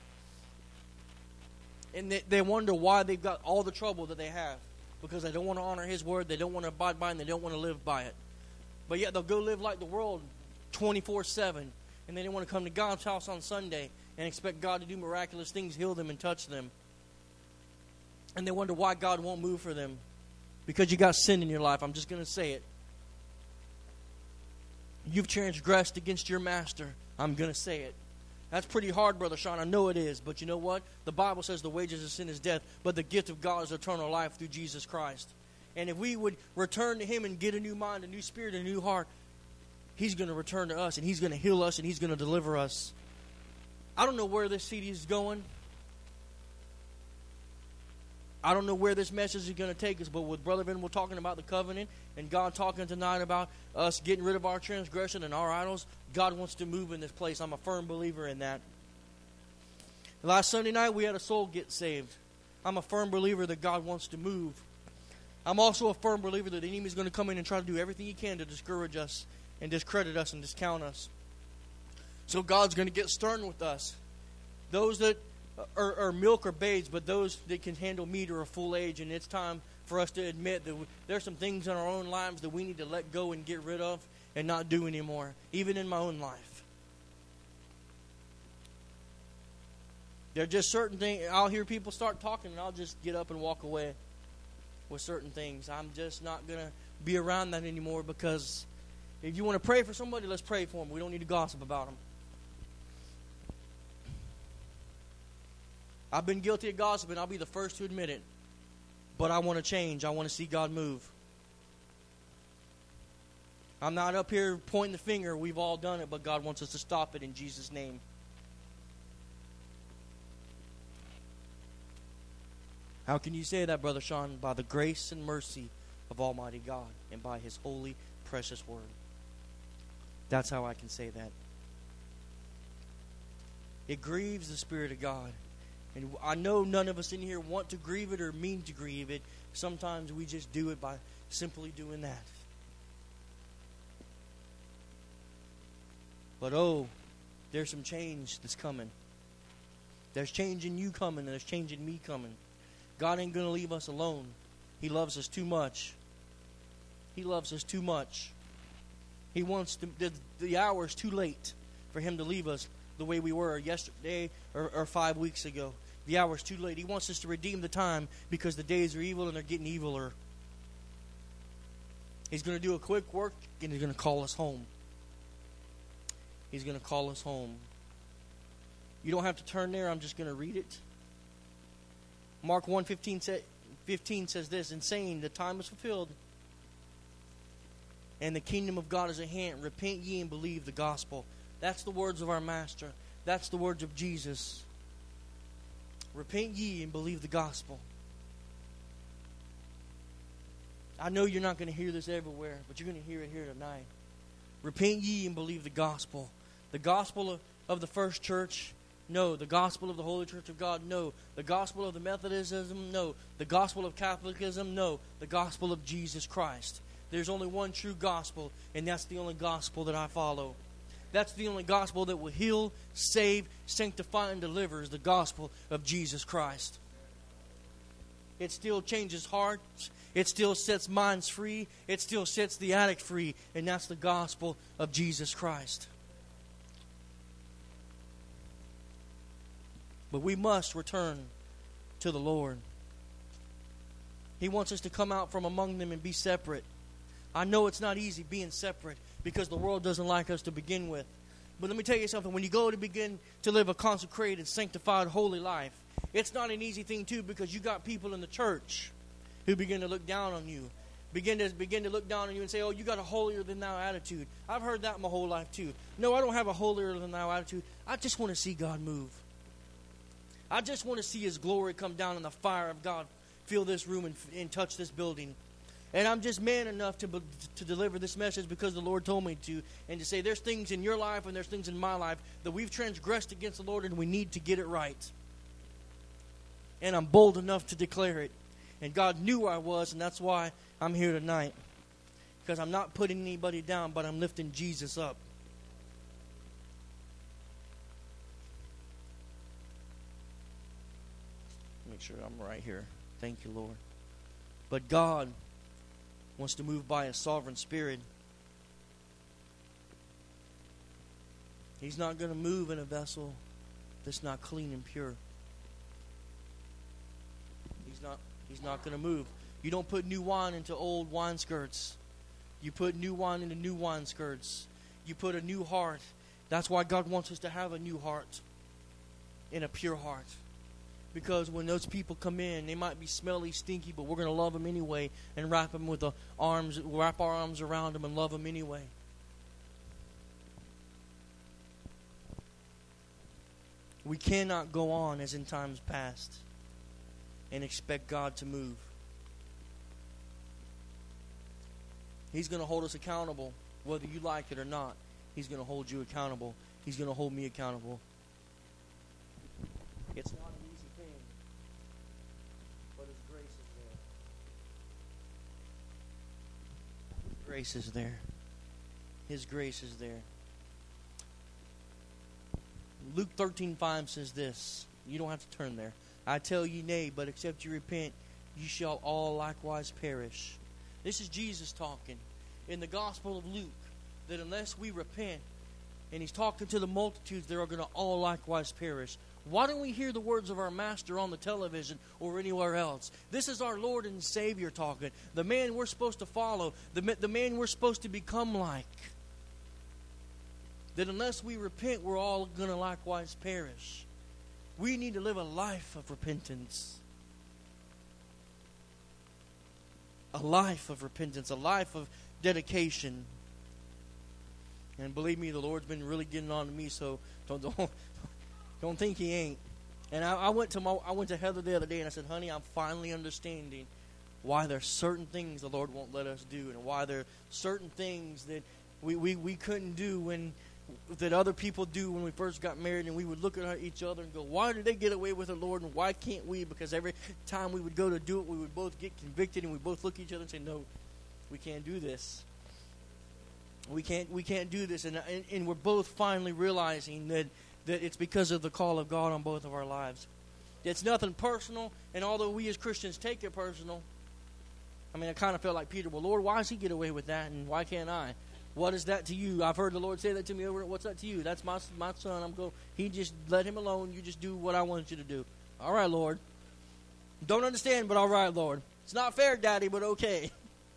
And they, they wonder why they've got all the trouble that they have. Because they don't want to honor His word, they don't want to abide by it, and they don't want to live by it. But yet they'll go live like the world twenty-four seven. And then they want to come to God's house on Sunday and expect God to do miraculous things, heal them, and touch them. And they wonder why God won't move for them. Because you got sin in your life. I'm just going to say it. You've transgressed against your master. I'm going to say it. That's pretty hard, Brother Sean. I know it is. But you know what? The Bible says the wages of sin is death, but the gift of God is eternal life through Jesus Christ. And if we would return to Him and get a new mind, a new spirit, a new heart, He's going to return to us, and He's going to heal us, and He's going to deliver us. I don't know where this C D is going. I don't know where this message is going to take us, but with Brother Venable talking about the covenant and God talking tonight about us getting rid of our transgression and our idols, God wants to move in this place. I'm a firm believer in that. Last Sunday night, we had a soul get saved. I'm a firm believer that God wants to move. I'm also a firm believer that the enemy is going to come in and try to do everything he can to discourage us and discredit us and discount us. So God's going to get stern with us. Those that are, are milk or babes, but those that can handle meat are a full age, and it's time for us to admit that we, there's some things in our own lives that we need to let go and get rid of and not do anymore, even in my own life. There are just certain things. I'll hear people start talking, and I'll just get up and walk away with certain things. I'm just not going to be around that anymore, because if you want to pray for somebody, let's pray for them. We don't need to gossip about them. I've been guilty of gossiping. I'll be the first to admit it. But I want to change. I want to see God move. I'm not up here pointing the finger. We've all done it, but God wants us to stop it in Jesus' name. How can you say that, Brother Sean? By the grace and mercy of Almighty God and by His holy, precious word. That's how I can say that. It grieves the Spirit of God. And I know none of us in here want to grieve it or mean to grieve it. Sometimes we just do it by simply doing that. But oh, there's some change that's coming. There's change in you coming, and there's change in me coming. God ain't going to leave us alone. He loves us too much. He loves us too much. He wants to, the, the hour is too late for Him to leave us the way we were yesterday or, or five weeks ago. The hour is too late. He wants us to redeem the time because the days are evil and they're getting eviler. He's going to do a quick work and He's going to call us home. He's going to call us home. You don't have to turn there. I'm just going to read it. Mark one fifteen says this, "In saying the time is fulfilled and the kingdom of God is at hand. Repent ye and believe the gospel." That's the words of our Master. That's the words of Jesus. Repent ye and believe the gospel. I know you're not going to hear this everywhere, but you're going to hear it here tonight. Repent ye and believe the gospel. The gospel of, of the first church? No. The gospel of the Holy Church of God? No. The gospel of the Methodism? No. The gospel of Catholicism? No. The gospel of Jesus Christ. There's only one true gospel, and that's the only gospel that I follow. That's the only gospel that will heal, save, sanctify, and deliver, is the gospel of Jesus Christ. It still changes hearts. It still sets minds free. It still sets the addict free. And that's the gospel of Jesus Christ. But we must return to the Lord. He wants us to come out from among them and be separate. I know it's not easy being separate because the world doesn't like us to begin with. But let me tell you something. When you go to begin to live a consecrated, sanctified, holy life, it's not an easy thing too, because you got people in the church who begin to look down on you. Begin to begin to look down on you and say, "Oh, you got a holier than thou attitude." I've heard that my whole life too. No, I don't have a holier than thou attitude. I just want to see God move. I just want to see His glory come down and the fire of God fill this room and, and touch this building. And I'm just man enough to to deliver this message because the Lord told me to, and to say there's things in your life and there's things in my life that we've transgressed against the Lord and we need to get it right. And I'm bold enough to declare it. And God knew I was, and that's why I'm here tonight. Because I'm not putting anybody down, but I'm lifting Jesus up. Make sure I'm right here. Thank you, Lord. But God wants to move by His sovereign Spirit. He's not going to move in a vessel that's not clean and pure. He's not, he's not going to move. You don't put new wine into old wineskirts. You put new wine into new wineskirts. You put a new heart. That's why God wants us to have a new heart and a pure heart. Because when those people come in, they might be smelly, stinky, but we're going to love them anyway and wrap them with the arms, wrap our arms around them and love them anyway. We cannot go on as in times past and expect God to move. He's going to hold us accountable, whether you like it or not. He's going to hold you accountable. He's going to hold me accountable. It's not an easy thing, but His grace is there. His grace is there. His grace is there. Luke thirteen five says this. You don't have to turn there. I tell you, nay, but except you repent, you shall all likewise perish. This is Jesus talking in the Gospel of Luke, that unless we repent, and He's talking to the multitudes, they are going to all likewise perish. Why don't we hear the words of our Master on the television or anywhere else? This is our Lord and Savior talking. The man we're supposed to follow. The, the man we're supposed to become like. That unless we repent, we're all going to likewise perish. We need to live a life of repentance. A life of repentance. A life of dedication. And believe me, the Lord's been really getting on to me, so don't don't, don't think He ain't. And I, I went to my I went to Heather the other day and I said, honey, I'm finally understanding why there's certain things the Lord won't let us do, and why there are certain things that we, we, we couldn't do when that other people do when we first got married, and we would look at each other and go, why did they get away with it, Lord, and why can't we? Because every time we would go to do it, we would both get convicted, and we both look at each other and say, no, we can't do this. We can't we can't do this. And, and, and we're both finally realizing that, that it's because of the call of God on both of our lives. It's nothing personal, and although we as Christians take it personal, I mean, I kind of felt like Peter, well, Lord, why does he get away with that, and why can't I? What is that to you? I've heard the Lord say that to me over. What's that to you? That's my my son. I'm go. He just let him alone. You just do what I want you to do. All right, Lord. Don't understand, but all right, Lord. It's not fair, Daddy, but okay.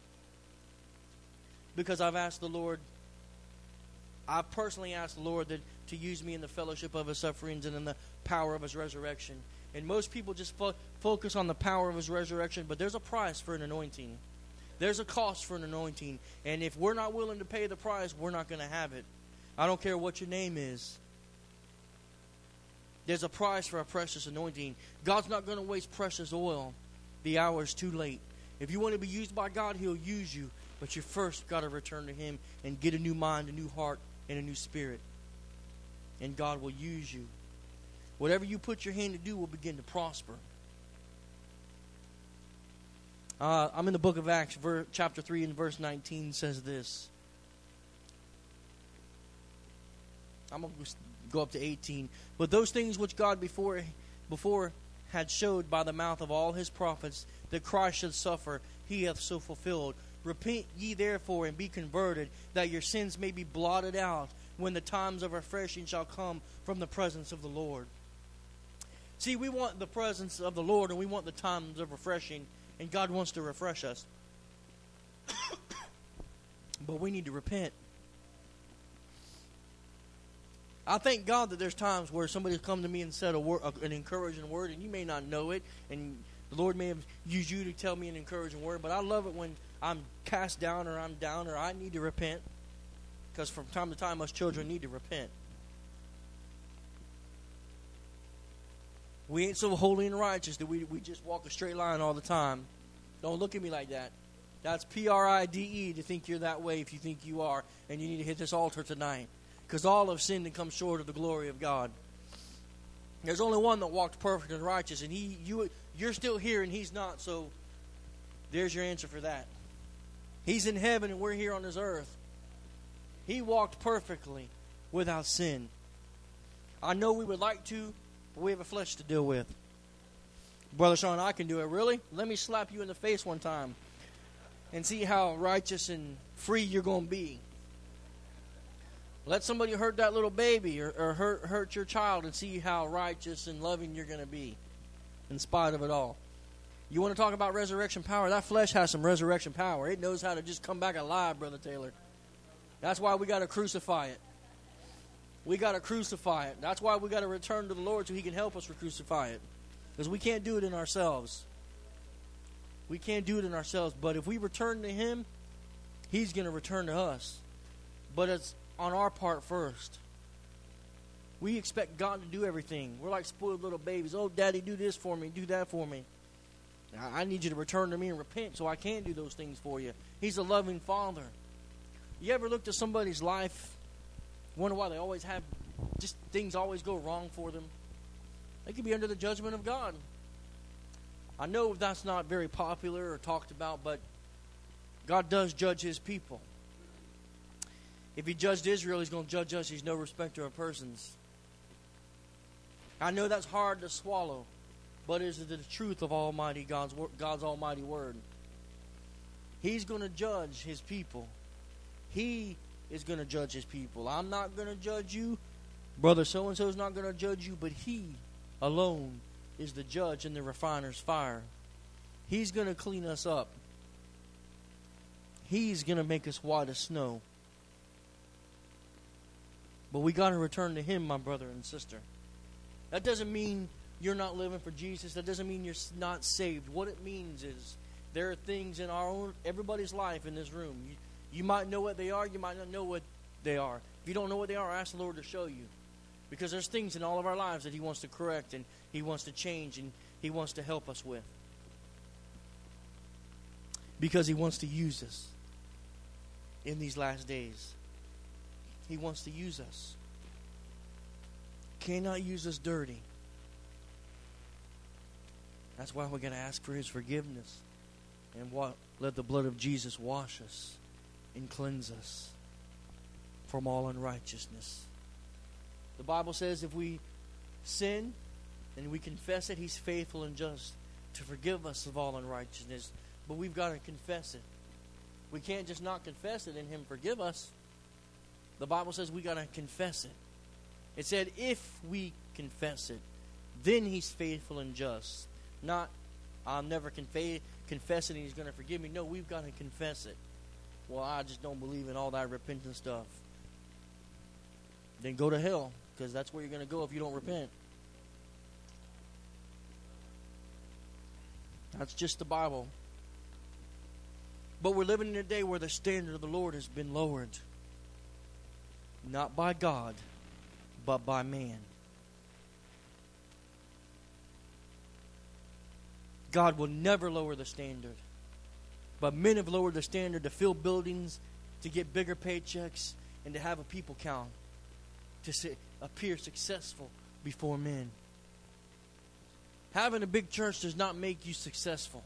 Because I've asked the Lord. I've personally asked the Lord that to use me in the fellowship of His sufferings and in the power of His resurrection. And most people just fo- focus on the power of His resurrection, but there's a price for an anointing. There's a cost for an anointing. And if we're not willing to pay the price, we're not going to have it. I don't care what your name is. There's a price for a precious anointing. God's not going to waste precious oil. The hour's too late. If you want to be used by God, He'll use you. But you first got to return to Him and get a new mind, a new heart, and a new spirit. And God will use you. Whatever you put your hand to do will begin to prosper. Uh, I'm in the book of Acts, ver- chapter three and verse nineteen says this. I'm going to go up to eighteen. But those things which God before before had showed by the mouth of all His prophets that Christ should suffer, He hath so fulfilled. Repent ye therefore and be converted, that your sins may be blotted out, when the times of refreshing shall come from the presence of the Lord. See, we want the presence of the Lord, and we want the times of refreshing. And God wants to refresh us. But we need to repent. I thank God that there's times where somebody's come to me and said a word, an encouraging word, and you may not know it, and the Lord may have used you to tell me an encouraging word, but I love it when I'm cast down or I'm down or I need to repent, because from time to time us children need to repent. We ain't so holy and righteous that we, we just walk a straight line all the time. Don't look at me like that. That's P R I D E to think you're that way if you think you are. And you need to hit this altar tonight. Because all have sinned and come short of the glory of God. There's only one that walked perfect and righteous. And he, you, you're still here and He's not. So there's your answer for that. He's in heaven and we're here on this earth. He walked perfectly without sin. I know we would like to, but we have a flesh to deal with. Brother Sean, I can do it. Really? Let me slap you in the face one time and see how righteous and free you're going to be. Let somebody hurt that little baby or, or hurt, hurt your child and see how righteous and loving you're going to be in spite of it all. You want to talk about resurrection power? That flesh has some resurrection power. It knows how to just come back alive, Brother Taylor. That's why we got to crucify it. We got to crucify it. That's why we got to return to the Lord so He can help us to crucify it. Because we can't do it in ourselves. We can't do it in ourselves. But if we return to Him, He's going to return to us. But it's on our part first. We expect God to do everything. We're like spoiled little babies. Oh, Daddy, do this for me. Do that for me. I need you to return to me and repent so I can do those things for you. He's a loving Father. You ever looked at somebody's life, wonder why they always have, just things always go wrong for them? They could be under the judgment of God. I know that's not very popular or talked about, but God does judge His people. If he judged Israel, he's going to judge us. He's no respecter of persons. I know that's hard to swallow, but it is the truth of Almighty God's, God's almighty word. He's going to judge his people. He is going to judge his people. I'm not going to judge you. Brother so-and-so is not going to judge you, but he alone is the judge in the refiner's fire. He's going to clean us up. He's going to make us white as snow. But we got to return to him, my brother and sister. That doesn't mean you're not living for Jesus. That doesn't mean you're not saved. What it means is there are things in our own, everybody's life in this room. You, you might know what they are. You might not know what they are. If you don't know what they are, ask the Lord to show you. Because there's things in all of our lives that he wants to correct and he wants to change and he wants to help us with. Because he wants to use us in these last days. He wants to use us. Cannot use us dirty. That's why we're going to ask for his forgiveness. And what, let the blood of Jesus wash us and cleanse us from all unrighteousness. The Bible says if we sin and we confess it, he's faithful and just to forgive us of all unrighteousness. But we've got to confess it. We can't just not confess it and him forgive us. The Bible says we got to confess it. It said if we confess it, then he's faithful and just. Not, I'll never confe- confess it and he's going to forgive me. No, we've got to confess it. Well, I just don't believe in all that repentant stuff. Then go to hell, because that's where you're going to go if you don't repent. That's just the Bible. But we're living in a day where the standard of the Lord has been lowered. Not by God, but by man. God will never lower the standard. But men have lowered the standard to fill buildings, to get bigger paychecks, and to have a people count, to say, appear successful before men. Having a big church does not make you successful.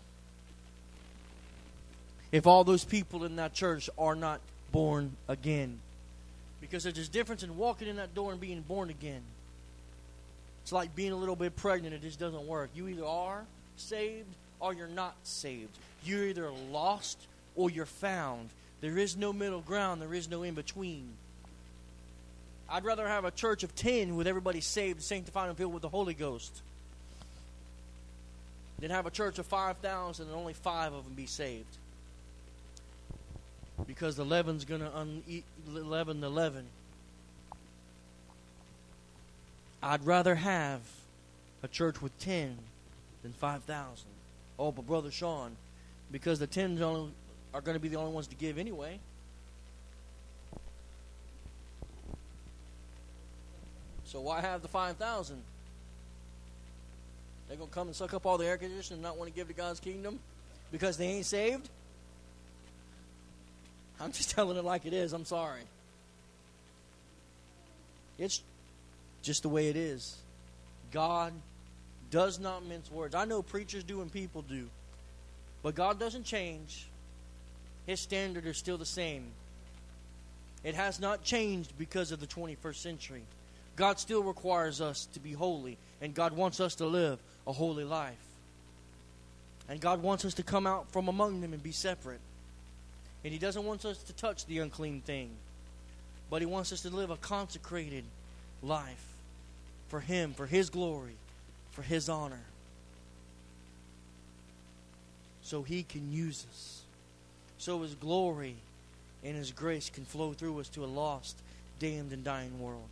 If all those people in that church are not born again. Because there's a difference in walking in that door and being born again. It's like being a little bit pregnant. It just doesn't work. You either are saved or you're not saved. You're either lost or you're found. There is no middle ground. There is no in between. I'd rather have a church of ten with everybody saved, sanctified, and filled with the Holy Ghost than have a church of five thousand and only five of them be saved. Because the leaven's going to un- leaven the leaven. I'd rather have a church with ten than five thousand. Oh, but Brother Sean, because the ten only are going to be the only ones to give anyway. So why have the five thousand? They're going to come and suck up all the air conditioning and not want to give to God's kingdom because they ain't saved? I'm just telling it like it is. I'm sorry. It's just the way it is. God does not mince words. I know preachers do and people do. But God doesn't change. His standard is still the same. It has not changed because of the twenty-first century. God still requires us to be holy. And God wants us to live a holy life. And God wants us to come out from among them and be separate. And He doesn't want us to touch the unclean thing. But He wants us to live a consecrated life for Him, for His glory, for His honor. So He can use us. So His glory and His grace can flow through us to a lost, damned, and dying world.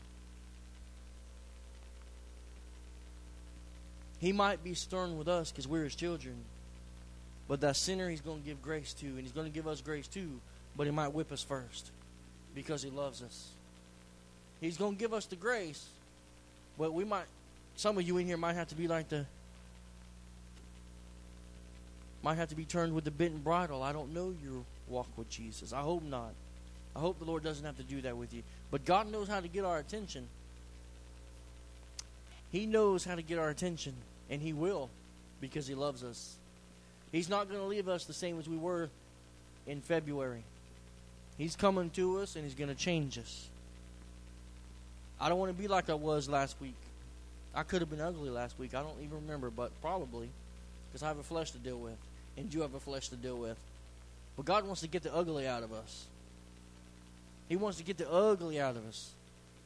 He might be stern with us because we're His children. But that sinner He's going to give grace to, and He's going to give us grace too. But He might whip us first because He loves us. He's going to give us the grace, but we might, some of you in here might have to be like the, might have to be turned with the bit and bridle. I don't know your walk with Jesus. I hope not. I hope the Lord doesn't have to do that with you. But God knows how to get our attention. He knows how to get our attention, and He will because He loves us. He's not going to leave us the same as we were in February. He He's coming to us, and He's going to change us. I don't want to be like I was last week. I could have been ugly last week. I don't even remember, but probably because I have a flesh to deal with, and you have a flesh to deal with. But God wants to get the ugly out of us. He wants to get the ugly out of us.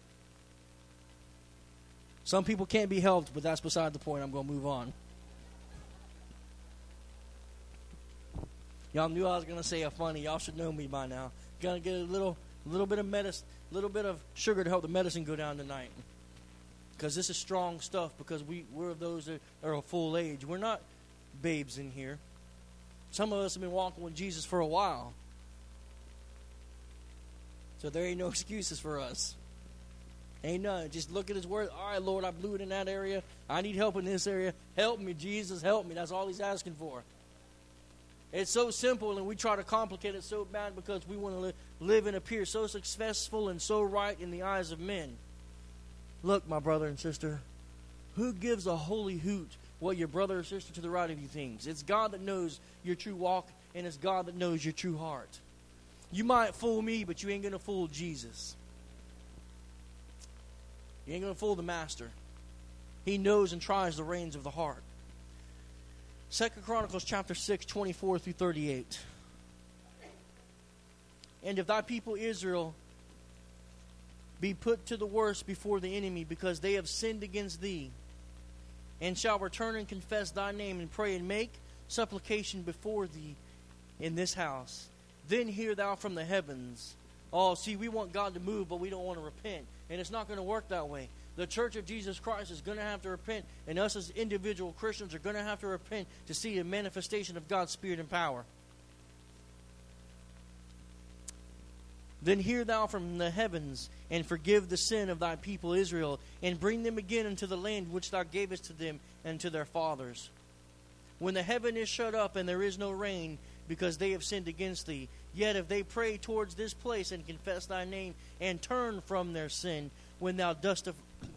Some people can't be helped, but that's beside the point. I'm going to move on. Y'all knew I was going to say a funny. Y'all should know me by now. Going to get a little, little bit of medicine, little bit of sugar to help the medicine go down tonight. Because this is strong stuff. Because we we're those that are of full age. We're not babes in here. Some of us have been walking with Jesus for a while. So there ain't no excuses for us. Ain't none. Just look at His word. All right, Lord, I blew it in that area. I need help in this area. Help me, Jesus, help me. That's all He's asking for. It's so simple, and we try to complicate it so bad because we want to li- live and appear so successful and so right in the eyes of men. Look, my brother and sister, who gives a holy hoot what your brother or sister to the right of you thinks? It's God that knows your true walk, and it's God that knows your true heart. You might fool me, but you ain't going to fool Jesus. You ain't going to fool the Master. He knows and tries the reins of the heart. Second Chronicles chapter six, twenty-four through thirty-eight. And if thy people Israel be put to the worst before the enemy, because they have sinned against thee, and shall return and confess thy name, and pray and make supplication before thee in this house, then hear thou from the heavens. Oh, see, we want God to move, but we don't want to repent. And it's not going to work that way. The Church of Jesus Christ is going to have to repent, and us as individual Christians are going to have to repent to see a manifestation of God's Spirit and power. Then hear thou from the heavens, and forgive the sin of thy people Israel, and bring them again into the land which thou gavest to them and to their fathers. When the heaven is shut up, and there is no rain, because they have sinned against thee, yet if they pray towards this place, and confess thy name, and turn from their sin, when thou dost, aff-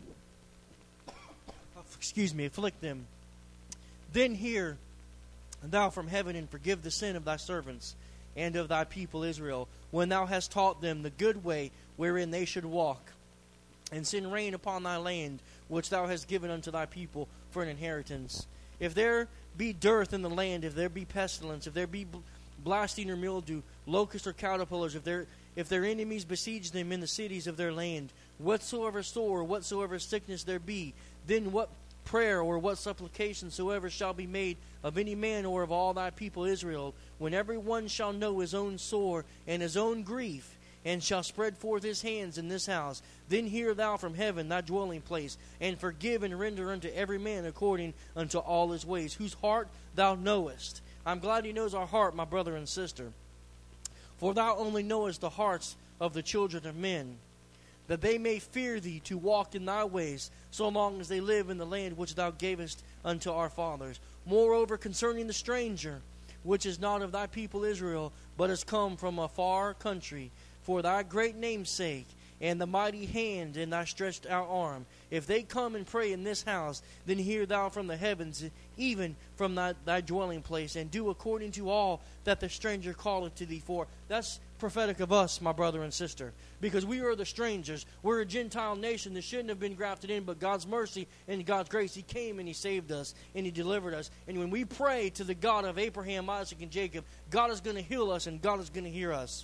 excuse me, afflict them, then hear thou from heaven, and forgive the sin of thy servants, and of thy people Israel, when thou hast taught them the good way wherein they should walk, and send rain upon thy land, which thou hast given unto thy people for an inheritance. If there be dearth in the land, if there be pestilence, if there be blasting or mildew, locusts or caterpillars, if their if their enemies besiege them in the cities of their land, whatsoever sore, whatsoever sickness there be, then what prayer or what supplication soever shall be made of any man or of all thy people Israel, when every one shall know his own sore and his own grief, and shall spread forth his hands in this house, then hear thou from heaven thy dwelling place, and forgive and render unto every man according unto all his ways, whose heart thou knowest. I'm glad He knows our heart, my brother and sister. For thou only knowest the hearts of the children of men, that they may fear thee to walk in thy ways, so long as they live in the land which thou gavest unto our fathers. Moreover, concerning the stranger, which is not of thy people Israel, but is come from a far country, for thy great name's sake, and the mighty hand and thy stretched out arm, if they come and pray in this house, then hear thou from the heavens, even from thy, thy dwelling place, and do according to all that the stranger calleth to thee for. That's prophetic of us, my brother and sister, because we are the strangers. We're a Gentile nation that shouldn't have been grafted in, but God's mercy and God's grace, He came and He saved us and He delivered us. And when we pray to the God of Abraham, Isaac, and Jacob, God is going to heal us and God is going to hear us.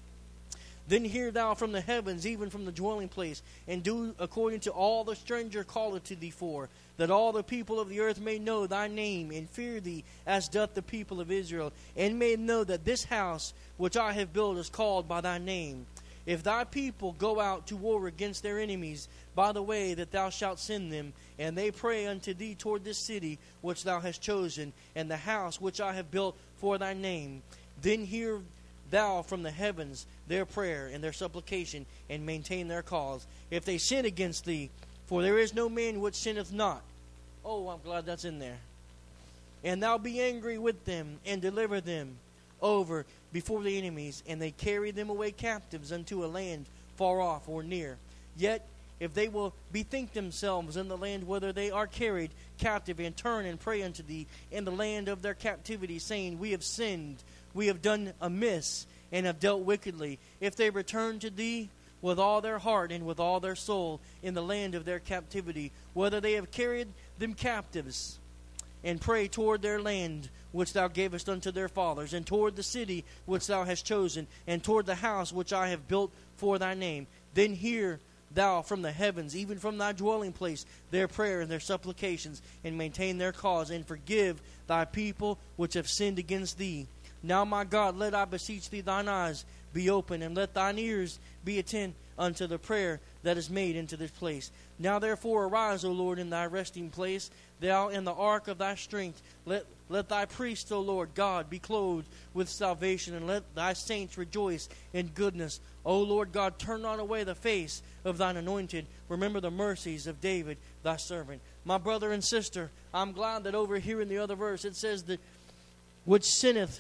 Then hear thou from the heavens, even from the dwelling place, and do according to all the stranger calleth to thee for, that all the people of the earth may know thy name, and fear thee, as doth the people of Israel, and may know that this house which I have built is called by thy name. If thy people go out to war against their enemies by the way that thou shalt send them, and they pray unto thee toward this city which thou hast chosen, and the house which I have built for thy name, then hear thou from the heavens their prayer and their supplication, and maintain their cause. If they sin against thee, for there is no man which sinneth not. Oh, I'm glad that's in there. And thou be angry with them, and deliver them over before the enemies, and they carry them away captives unto a land far off or near. Yet if they will bethink themselves in the land whither they are carried captive, and turn and pray unto thee in the land of their captivity, saying, We have sinned, we have done amiss, and have dealt wickedly, if they return to thee with all their heart and with all their soul in the land of their captivity, whether they have carried them captives, and pray toward their land which thou gavest unto their fathers, and toward the city which thou hast chosen, and toward the house which I have built for thy name, then hear thou from the heavens, even from thy dwelling place, their prayer and their supplications, and maintain their cause, and forgive thy people which have sinned against thee. Now, my God, let I beseech thee, thine eyes be open, and let thine ears be attent unto the prayer that is made into this place. Now, therefore, arise, O Lord, in thy resting place, thou in the ark of thy strength. Let, let thy priests, O Lord God, be clothed with salvation, and let thy saints rejoice in goodness. O Lord God, turn not away the face of thine anointed. Remember the mercies of David, thy servant. My brother and sister, I'm glad that over here in the other verse it says that which sinneth,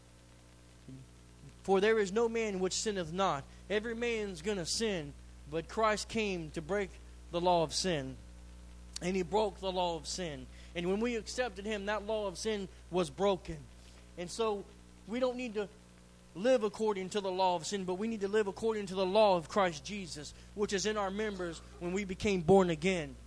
for there is no man which sinneth not. Every man's going to sin, but Christ came to break the law of sin. And he broke the law of sin. And when we accepted him, that law of sin was broken. And so we don't need to live according to the law of sin, but we need to live according to the law of Christ Jesus, which is in our members when we became born again.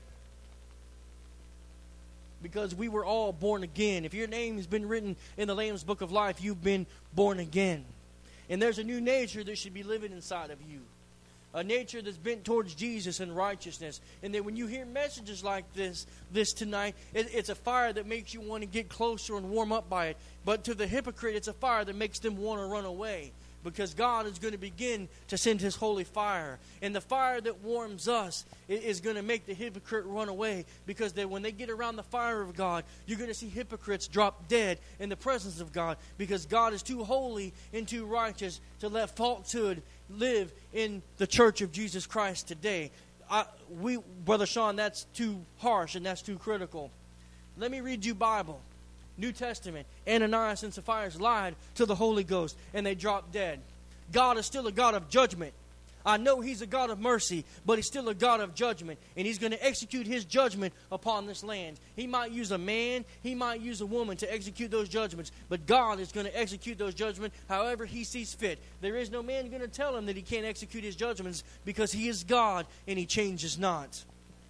Because we were all born again. If your name has been written in the Lamb's Book of Life, you've been born again. And there's a new nature that should be living inside of you. A nature that's bent towards Jesus and righteousness. And that when you hear messages like this this tonight, it, it's a fire that makes you want to get closer and warm up by it. But to the hypocrite, it's a fire that makes them want to run away. Because God is going to begin to send His holy fire. And the fire that warms us is going to make the hypocrite run away. Because they, when they get around the fire of God, you're going to see hypocrites drop dead in the presence of God. Because God is too holy and too righteous to let falsehood live in the church of Jesus Christ today. I, we, Brother Sean, that's too harsh and that's too critical. Let me read you Bible. New Testament. Ananias and Sapphira lied to the Holy Ghost and they dropped dead. God is still a God of judgment. I know He's a God of mercy, but He's still a God of judgment. And He's going to execute His judgment upon this land. He might use a man, He might use a woman to execute those judgments. But God is going to execute those judgments however He sees fit. There is no man going to tell Him that He can't execute His judgments because He is God and He changes not.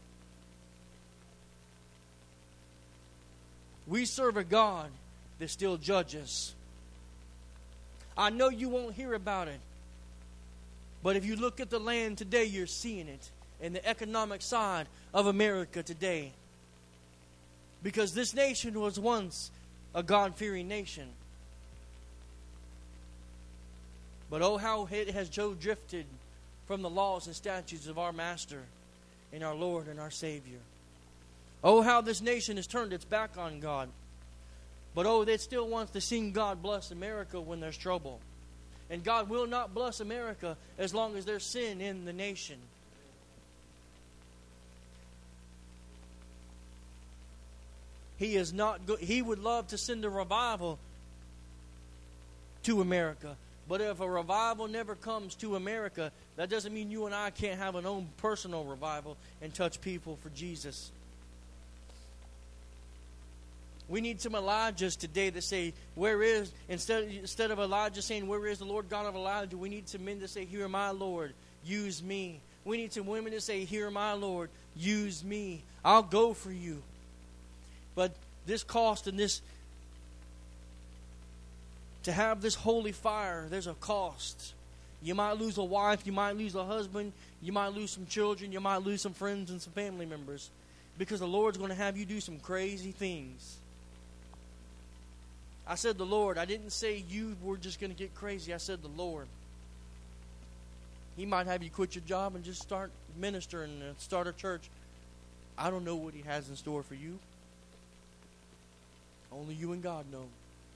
We serve a God that still judges. I know you won't hear about it. But if you look at the land today, you're seeing it in the economic side of America today. Because this nation was once a God-fearing nation. But oh, how it has so drifted from the laws and statutes of our Master and our Lord and our Savior. Oh, how this nation has turned its back on God. But oh, it still wants to sing God bless America when there's trouble. And God will not bless America as long as there's sin in the nation. He is not go- He would love to send a revival to America. But if a revival never comes to America, that doesn't mean you and I can't have an own personal revival and touch people for Jesus. We need some Elijahs today that say, where is, instead, instead of Elijah saying, where is the Lord God of Elijah, we need some men to say, here, my Lord, use me. We need some women to say, here, my Lord, use me. I'll go for you. But this cost and this, to have this holy fire, there's a cost. You might lose a wife, you might lose a husband, you might lose some children, you might lose some friends and some family members. Because the Lord's going to have you do some crazy things. I said the Lord. I didn't say you were just going to get crazy. I said the Lord. He might have you quit your job and just start ministering and start a church. I don't know what He has in store for you. Only you and God know.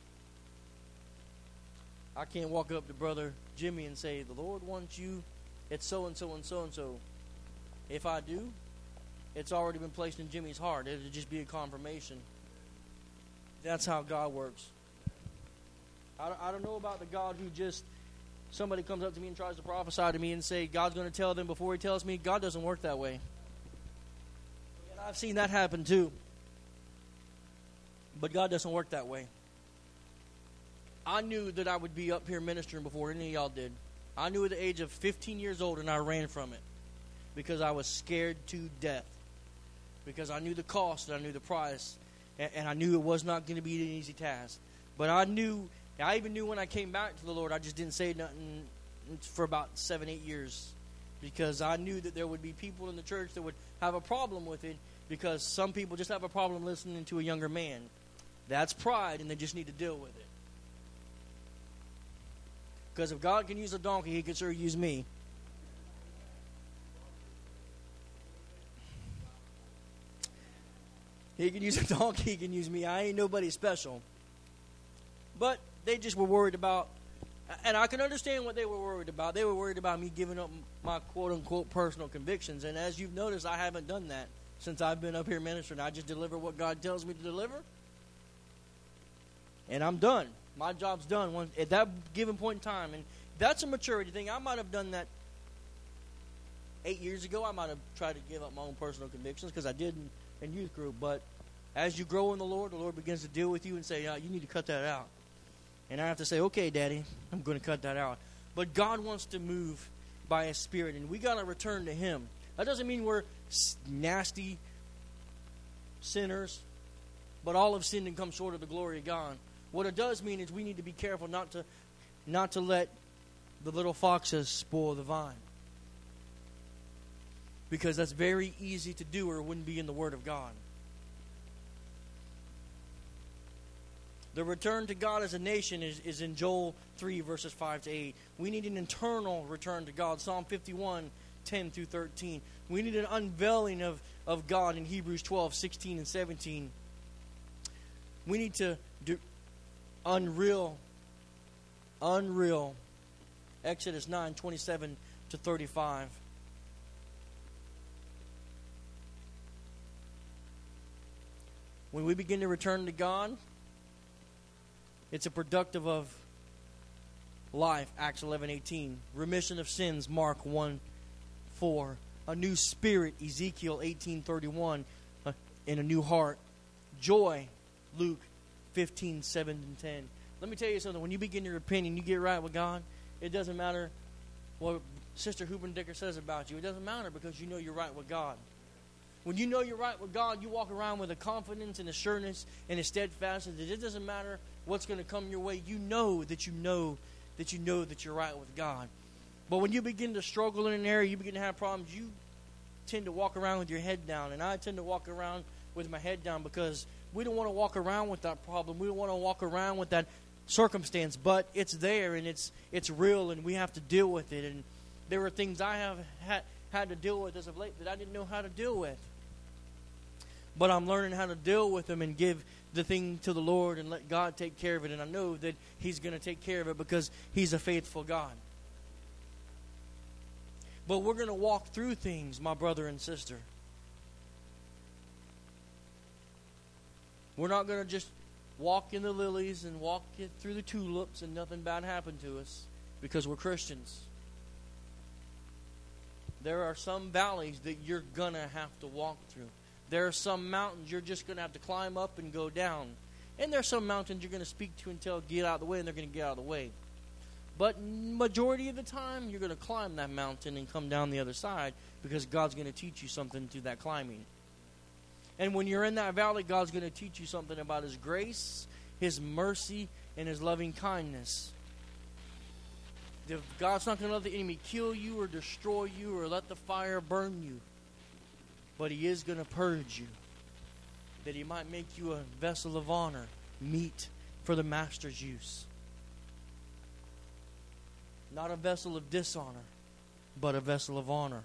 I can't walk up to Brother Jimmy and say, the Lord wants you at so-and-so and so-and-so. If I do, it's already been placed in Jimmy's heart. It'll just be a confirmation. That's how God works. I don't, I don't know about the God who just, somebody comes up to me and tries to prophesy to me and say, God's going to tell them before He tells me. God doesn't work that way. And I've seen that happen too. But God doesn't work that way. I knew that I would be up here ministering before any of y'all did. I knew at the age of fifteen years old, and I ran from it because I was scared to death. Because I knew the cost and I knew the price, and, and I knew it was not going to be an easy task. But I knew, I even knew when I came back to the Lord, I just didn't say nothing for about seven, eight years. Because I knew that there would be people in the church that would have a problem with it, because some people just have a problem listening to a younger man. That's pride, and they just need to deal with it. Because if God can use a donkey, He can sure use me. He can use a donkey, He can use me. I ain't nobody special. But they just were worried about, and I can understand what they were worried about. They were worried about me giving up my quote-unquote personal convictions. And as you've noticed, I haven't done that since I've been up here ministering. I just deliver what God tells me to deliver. And I'm done. My job's done one, at that given point in time. And that's a maturity thing. I might have done that eight years ago. I might have tried to give up my own personal convictions, because I did in, in youth group. But as you grow in the Lord, the Lord begins to deal with you and say, yeah, you need to cut that out. And I have to say, okay, Daddy, I'm going to cut that out. But God wants to move by His Spirit, and we got to return to Him. That doesn't mean we're nasty sinners, but all have sinned and come short of the glory of God. What it does mean is we need to be careful not to not to let the little foxes spoil the vine. Because that's very easy to do, or it wouldn't be in the Word of God. The return to God as a nation is, is in Joel three, verses five to eight. We need an internal return to God. Psalm fifty-one, ten through thirteen. We need an unveiling of, of God in Hebrews twelve, sixteen and seventeen. We need to do unreal, unreal, Exodus nine, twenty-seven to thirty-five. When we begin to return to God, it's a productive of life, Acts eleven eighteen. Remission of sins, Mark one four. A new spirit, Ezekiel eighteen thirty-one. Uh, and a new heart. Joy, Luke fifteen seven and ten. Let me tell you something. When you begin to repent and you get right with God, it doesn't matter what Sister Hubendicker says about you. It doesn't matter, because you know you're right with God. When you know you're right with God, you walk around with a confidence and assurance and a steadfastness that it doesn't matter what's going to come your way. You know that you know that you know that you're right with God. But when you begin to struggle in an area, you begin to have problems, you tend to walk around with your head down. And I tend to walk around with my head down, because we don't want to walk around with that problem. We don't want to walk around with that circumstance. But it's there, and it's it's real, and we have to deal with it. And there are things I have had, had to deal with as of late that I didn't know how to deal with. But I'm learning how to deal with them and give the thing to the Lord and let God take care of it. And I know that He's going to take care of it, because He's a faithful God. But we're going to walk through things, my brother and sister. We're not going to just walk in the lilies and walk through the tulips and nothing bad happen to us, because we're Christians. There are some valleys that you're going to have to walk through. There are some mountains you're just going to have to climb up and go down. And there are some mountains you're going to speak to and tell, get out of the way, and they're going to get out of the way. But majority of the time, you're going to climb that mountain and come down the other side, because God's going to teach you something through that climbing. And when you're in that valley, God's going to teach you something about His grace, His mercy, and His loving kindness. God's not going to let the enemy kill you or destroy you or let the fire burn you. But He is going to purge you, that He might make you a vessel of honor, meet for the Master's use. Not a vessel of dishonor, but a vessel of honor.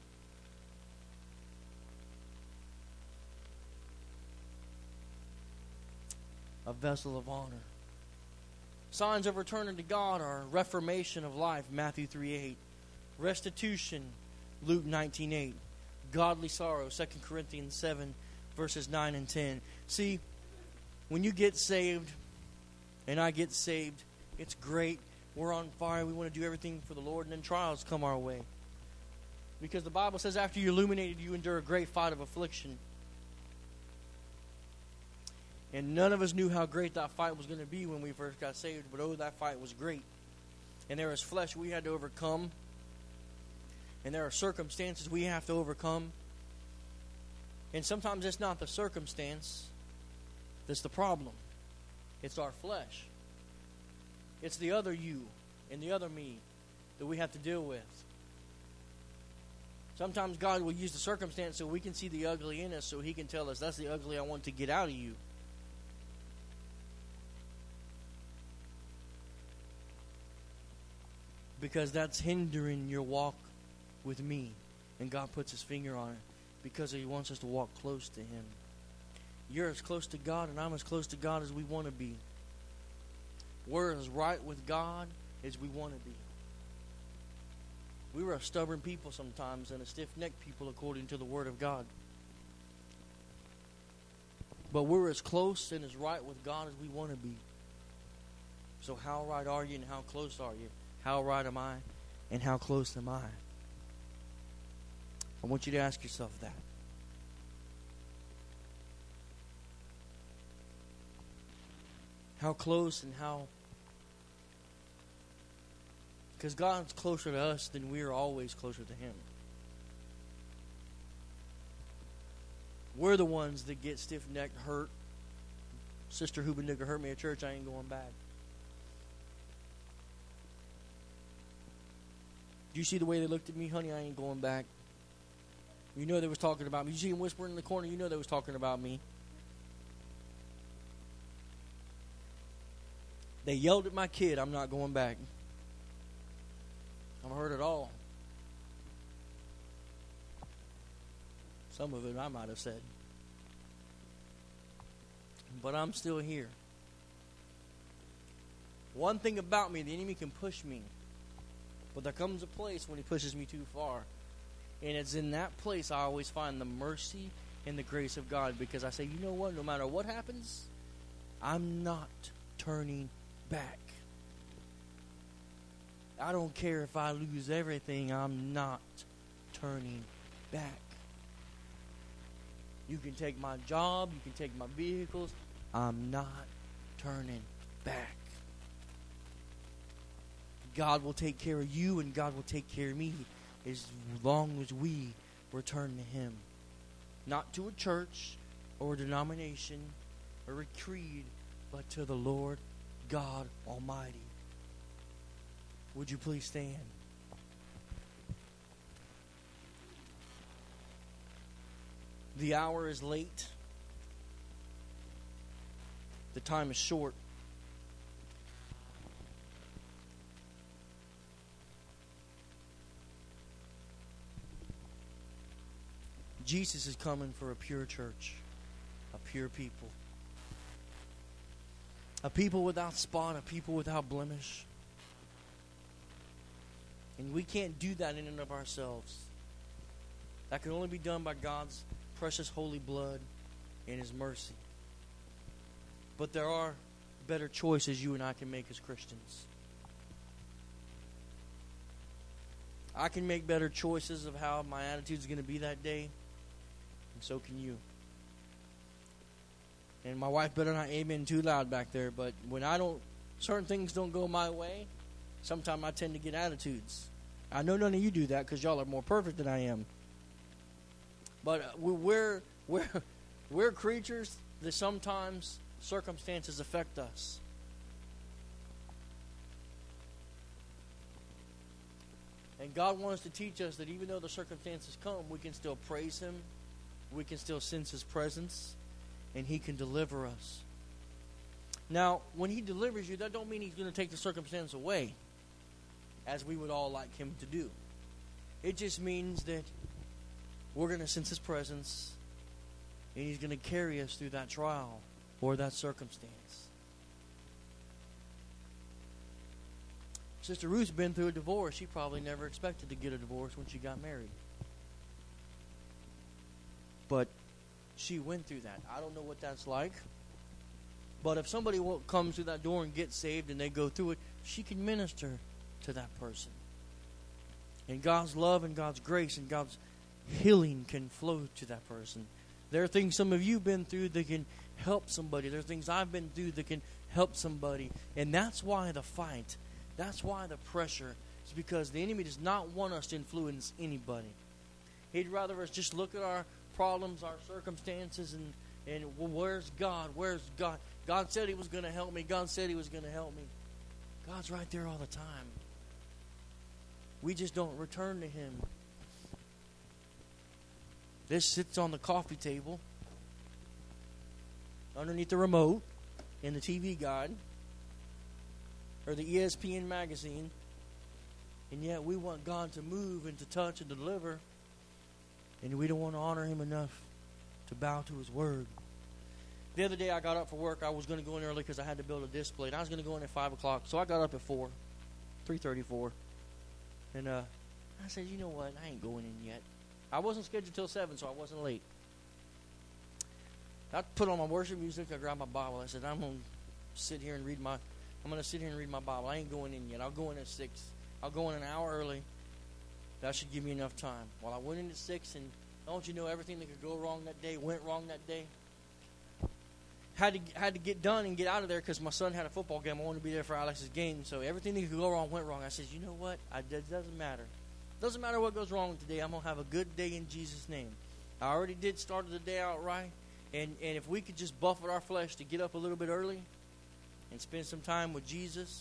A vessel of honor. Signs of returning to God are reformation of life, Matthew three eight. Restitution, Luke nineteen eight. Godly sorrow, Second Corinthians seven, verses nine and ten. See, when you get saved, and I get saved, it's great. We're on fire. We want to do everything for the Lord, and then trials come our way. Because the Bible says after you're illuminated, you endure a great fight of affliction. And none of us knew how great that fight was going to be when we first got saved, but oh, that fight was great. And there was flesh we had to overcome, and there are circumstances we have to overcome. And sometimes it's not the circumstance that's the problem. It's our flesh. It's the other you and the other me that we have to deal with. Sometimes God will use the circumstance so we can see the ugly in us, so He can tell us, that's the ugly I want to get out of you. Because that's hindering your walk with me. And God puts His finger on it because He wants us to walk close to Him. You're as close to God and I'm as close to God as we want to be. We're as right with God as we want to be. We were a stubborn people sometimes and a stiff-necked people according to the Word of God. But we're as close and as right with God as we want to be. So how right are you and how close are you? How right am I and how close am I? I want you to ask yourself that. How close and how... Because God's closer to us than we are always closer to Him. We're the ones that get stiff-necked, hurt. Sister Hubendicker hurt me at church, I ain't going back. Do you see the way they looked at me? Honey, I ain't going back. You know they was talking about me. You see them whispering in the corner, you know they was talking about me. They yelled at my kid, I'm not going back. I've heard it all. Some of it I might have said. But I'm still here. One thing about me, the enemy can push me. But there comes a place when he pushes me too far. And it's in that place I always find the mercy and the grace of God. Because I say, you know what? No matter what happens, I'm not turning back. I don't care if I lose everything. I'm not turning back. You can take my job. You can take my vehicles. I'm not turning back. God will take care of you and God will take care of me as long as we return to Him. Not to a church or a denomination or a creed, but to the Lord God Almighty. Would you please stand? The hour is late. The time is short. Jesus is coming for a pure church, a pure people. A people without spot, a people without blemish. And we can't do that in and of ourselves. That can only be done by God's precious holy blood and His mercy. But there are better choices you and I can make as Christians. I can make better choices of how my attitude is going to be that day, and so can you. And my wife better not amen too loud back there, but when I don't, certain things don't go my way, sometimes I tend to get attitudes. I know none of you do that because y'all are more perfect than I am. But we're, we're, we're creatures that sometimes circumstances affect us. And God wants to teach us that even though the circumstances come, we can still praise Him. We can still sense His presence. And He can deliver us. Now, when He delivers you, that don't mean He's going to take the circumstance away, as we would all like Him to do. It just means that we're going to sense His presence, and He's going to carry us through that trial or that circumstance. Sister Ruth's been through a divorce. She probably never expected to get a divorce when she got married. But she went through that. I don't know what that's like. But if somebody comes through that door and gets saved and they go through it, she can minister to that person. And God's love and God's grace and God's healing can flow to that person. There are things some of you have been through that can help somebody. There's things I've been through that can help somebody. And that's why the fight, that's why the pressure, is because the enemy does not want us to influence anybody. He'd rather us just look at our problems, our circumstances, and, and well, where's God? Where's God? God said He was going to help me. God said He was going to help me. God's right there all the time. We just don't return to Him. This sits on the coffee table, underneath the remote, in the T V guide, or the E S P N magazine, and yet we want God to move and to touch and deliver, and we don't want to honor Him enough to bow to His Word. The other day I got up for work. I was going to go in early because I had to build a display, and I was going to go in at five o'clock, so I got up at four, three thirty-four, and uh, I said, you know what, I ain't going in yet. I wasn't scheduled till seven, so I wasn't late. I put on my worship music. I grabbed my Bible. I said, I'm going to sit here and read my, I'm going to sit here and read my Bible. I ain't going in yet. I'll go in at six. I'll go in an hour early. That should give me enough time. Well, I went in at six, and don't you know, everything that could go wrong that day went wrong that day. Had to had to get done and get out of there because my son had a football game. I wanted to be there for Alex's game, so everything that could go wrong went wrong. I said, you know what? I, it doesn't matter. It doesn't matter what goes wrong today. I'm going to have a good day in Jesus' name. I already did start the day out right. And and if we could just buffet our flesh to get up a little bit early and spend some time with Jesus,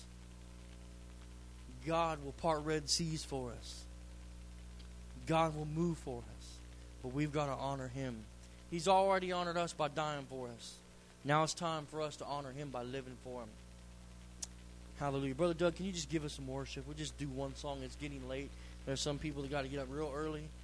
God will part Red Seas for us. God will move for us. But we've got to honor Him. He's already honored us by dying for us. Now it's time for us to honor Him by living for Him. Hallelujah. Brother Doug, can you just give us some worship? We'll just do one song. It's getting late. There's some people that got to get up real early.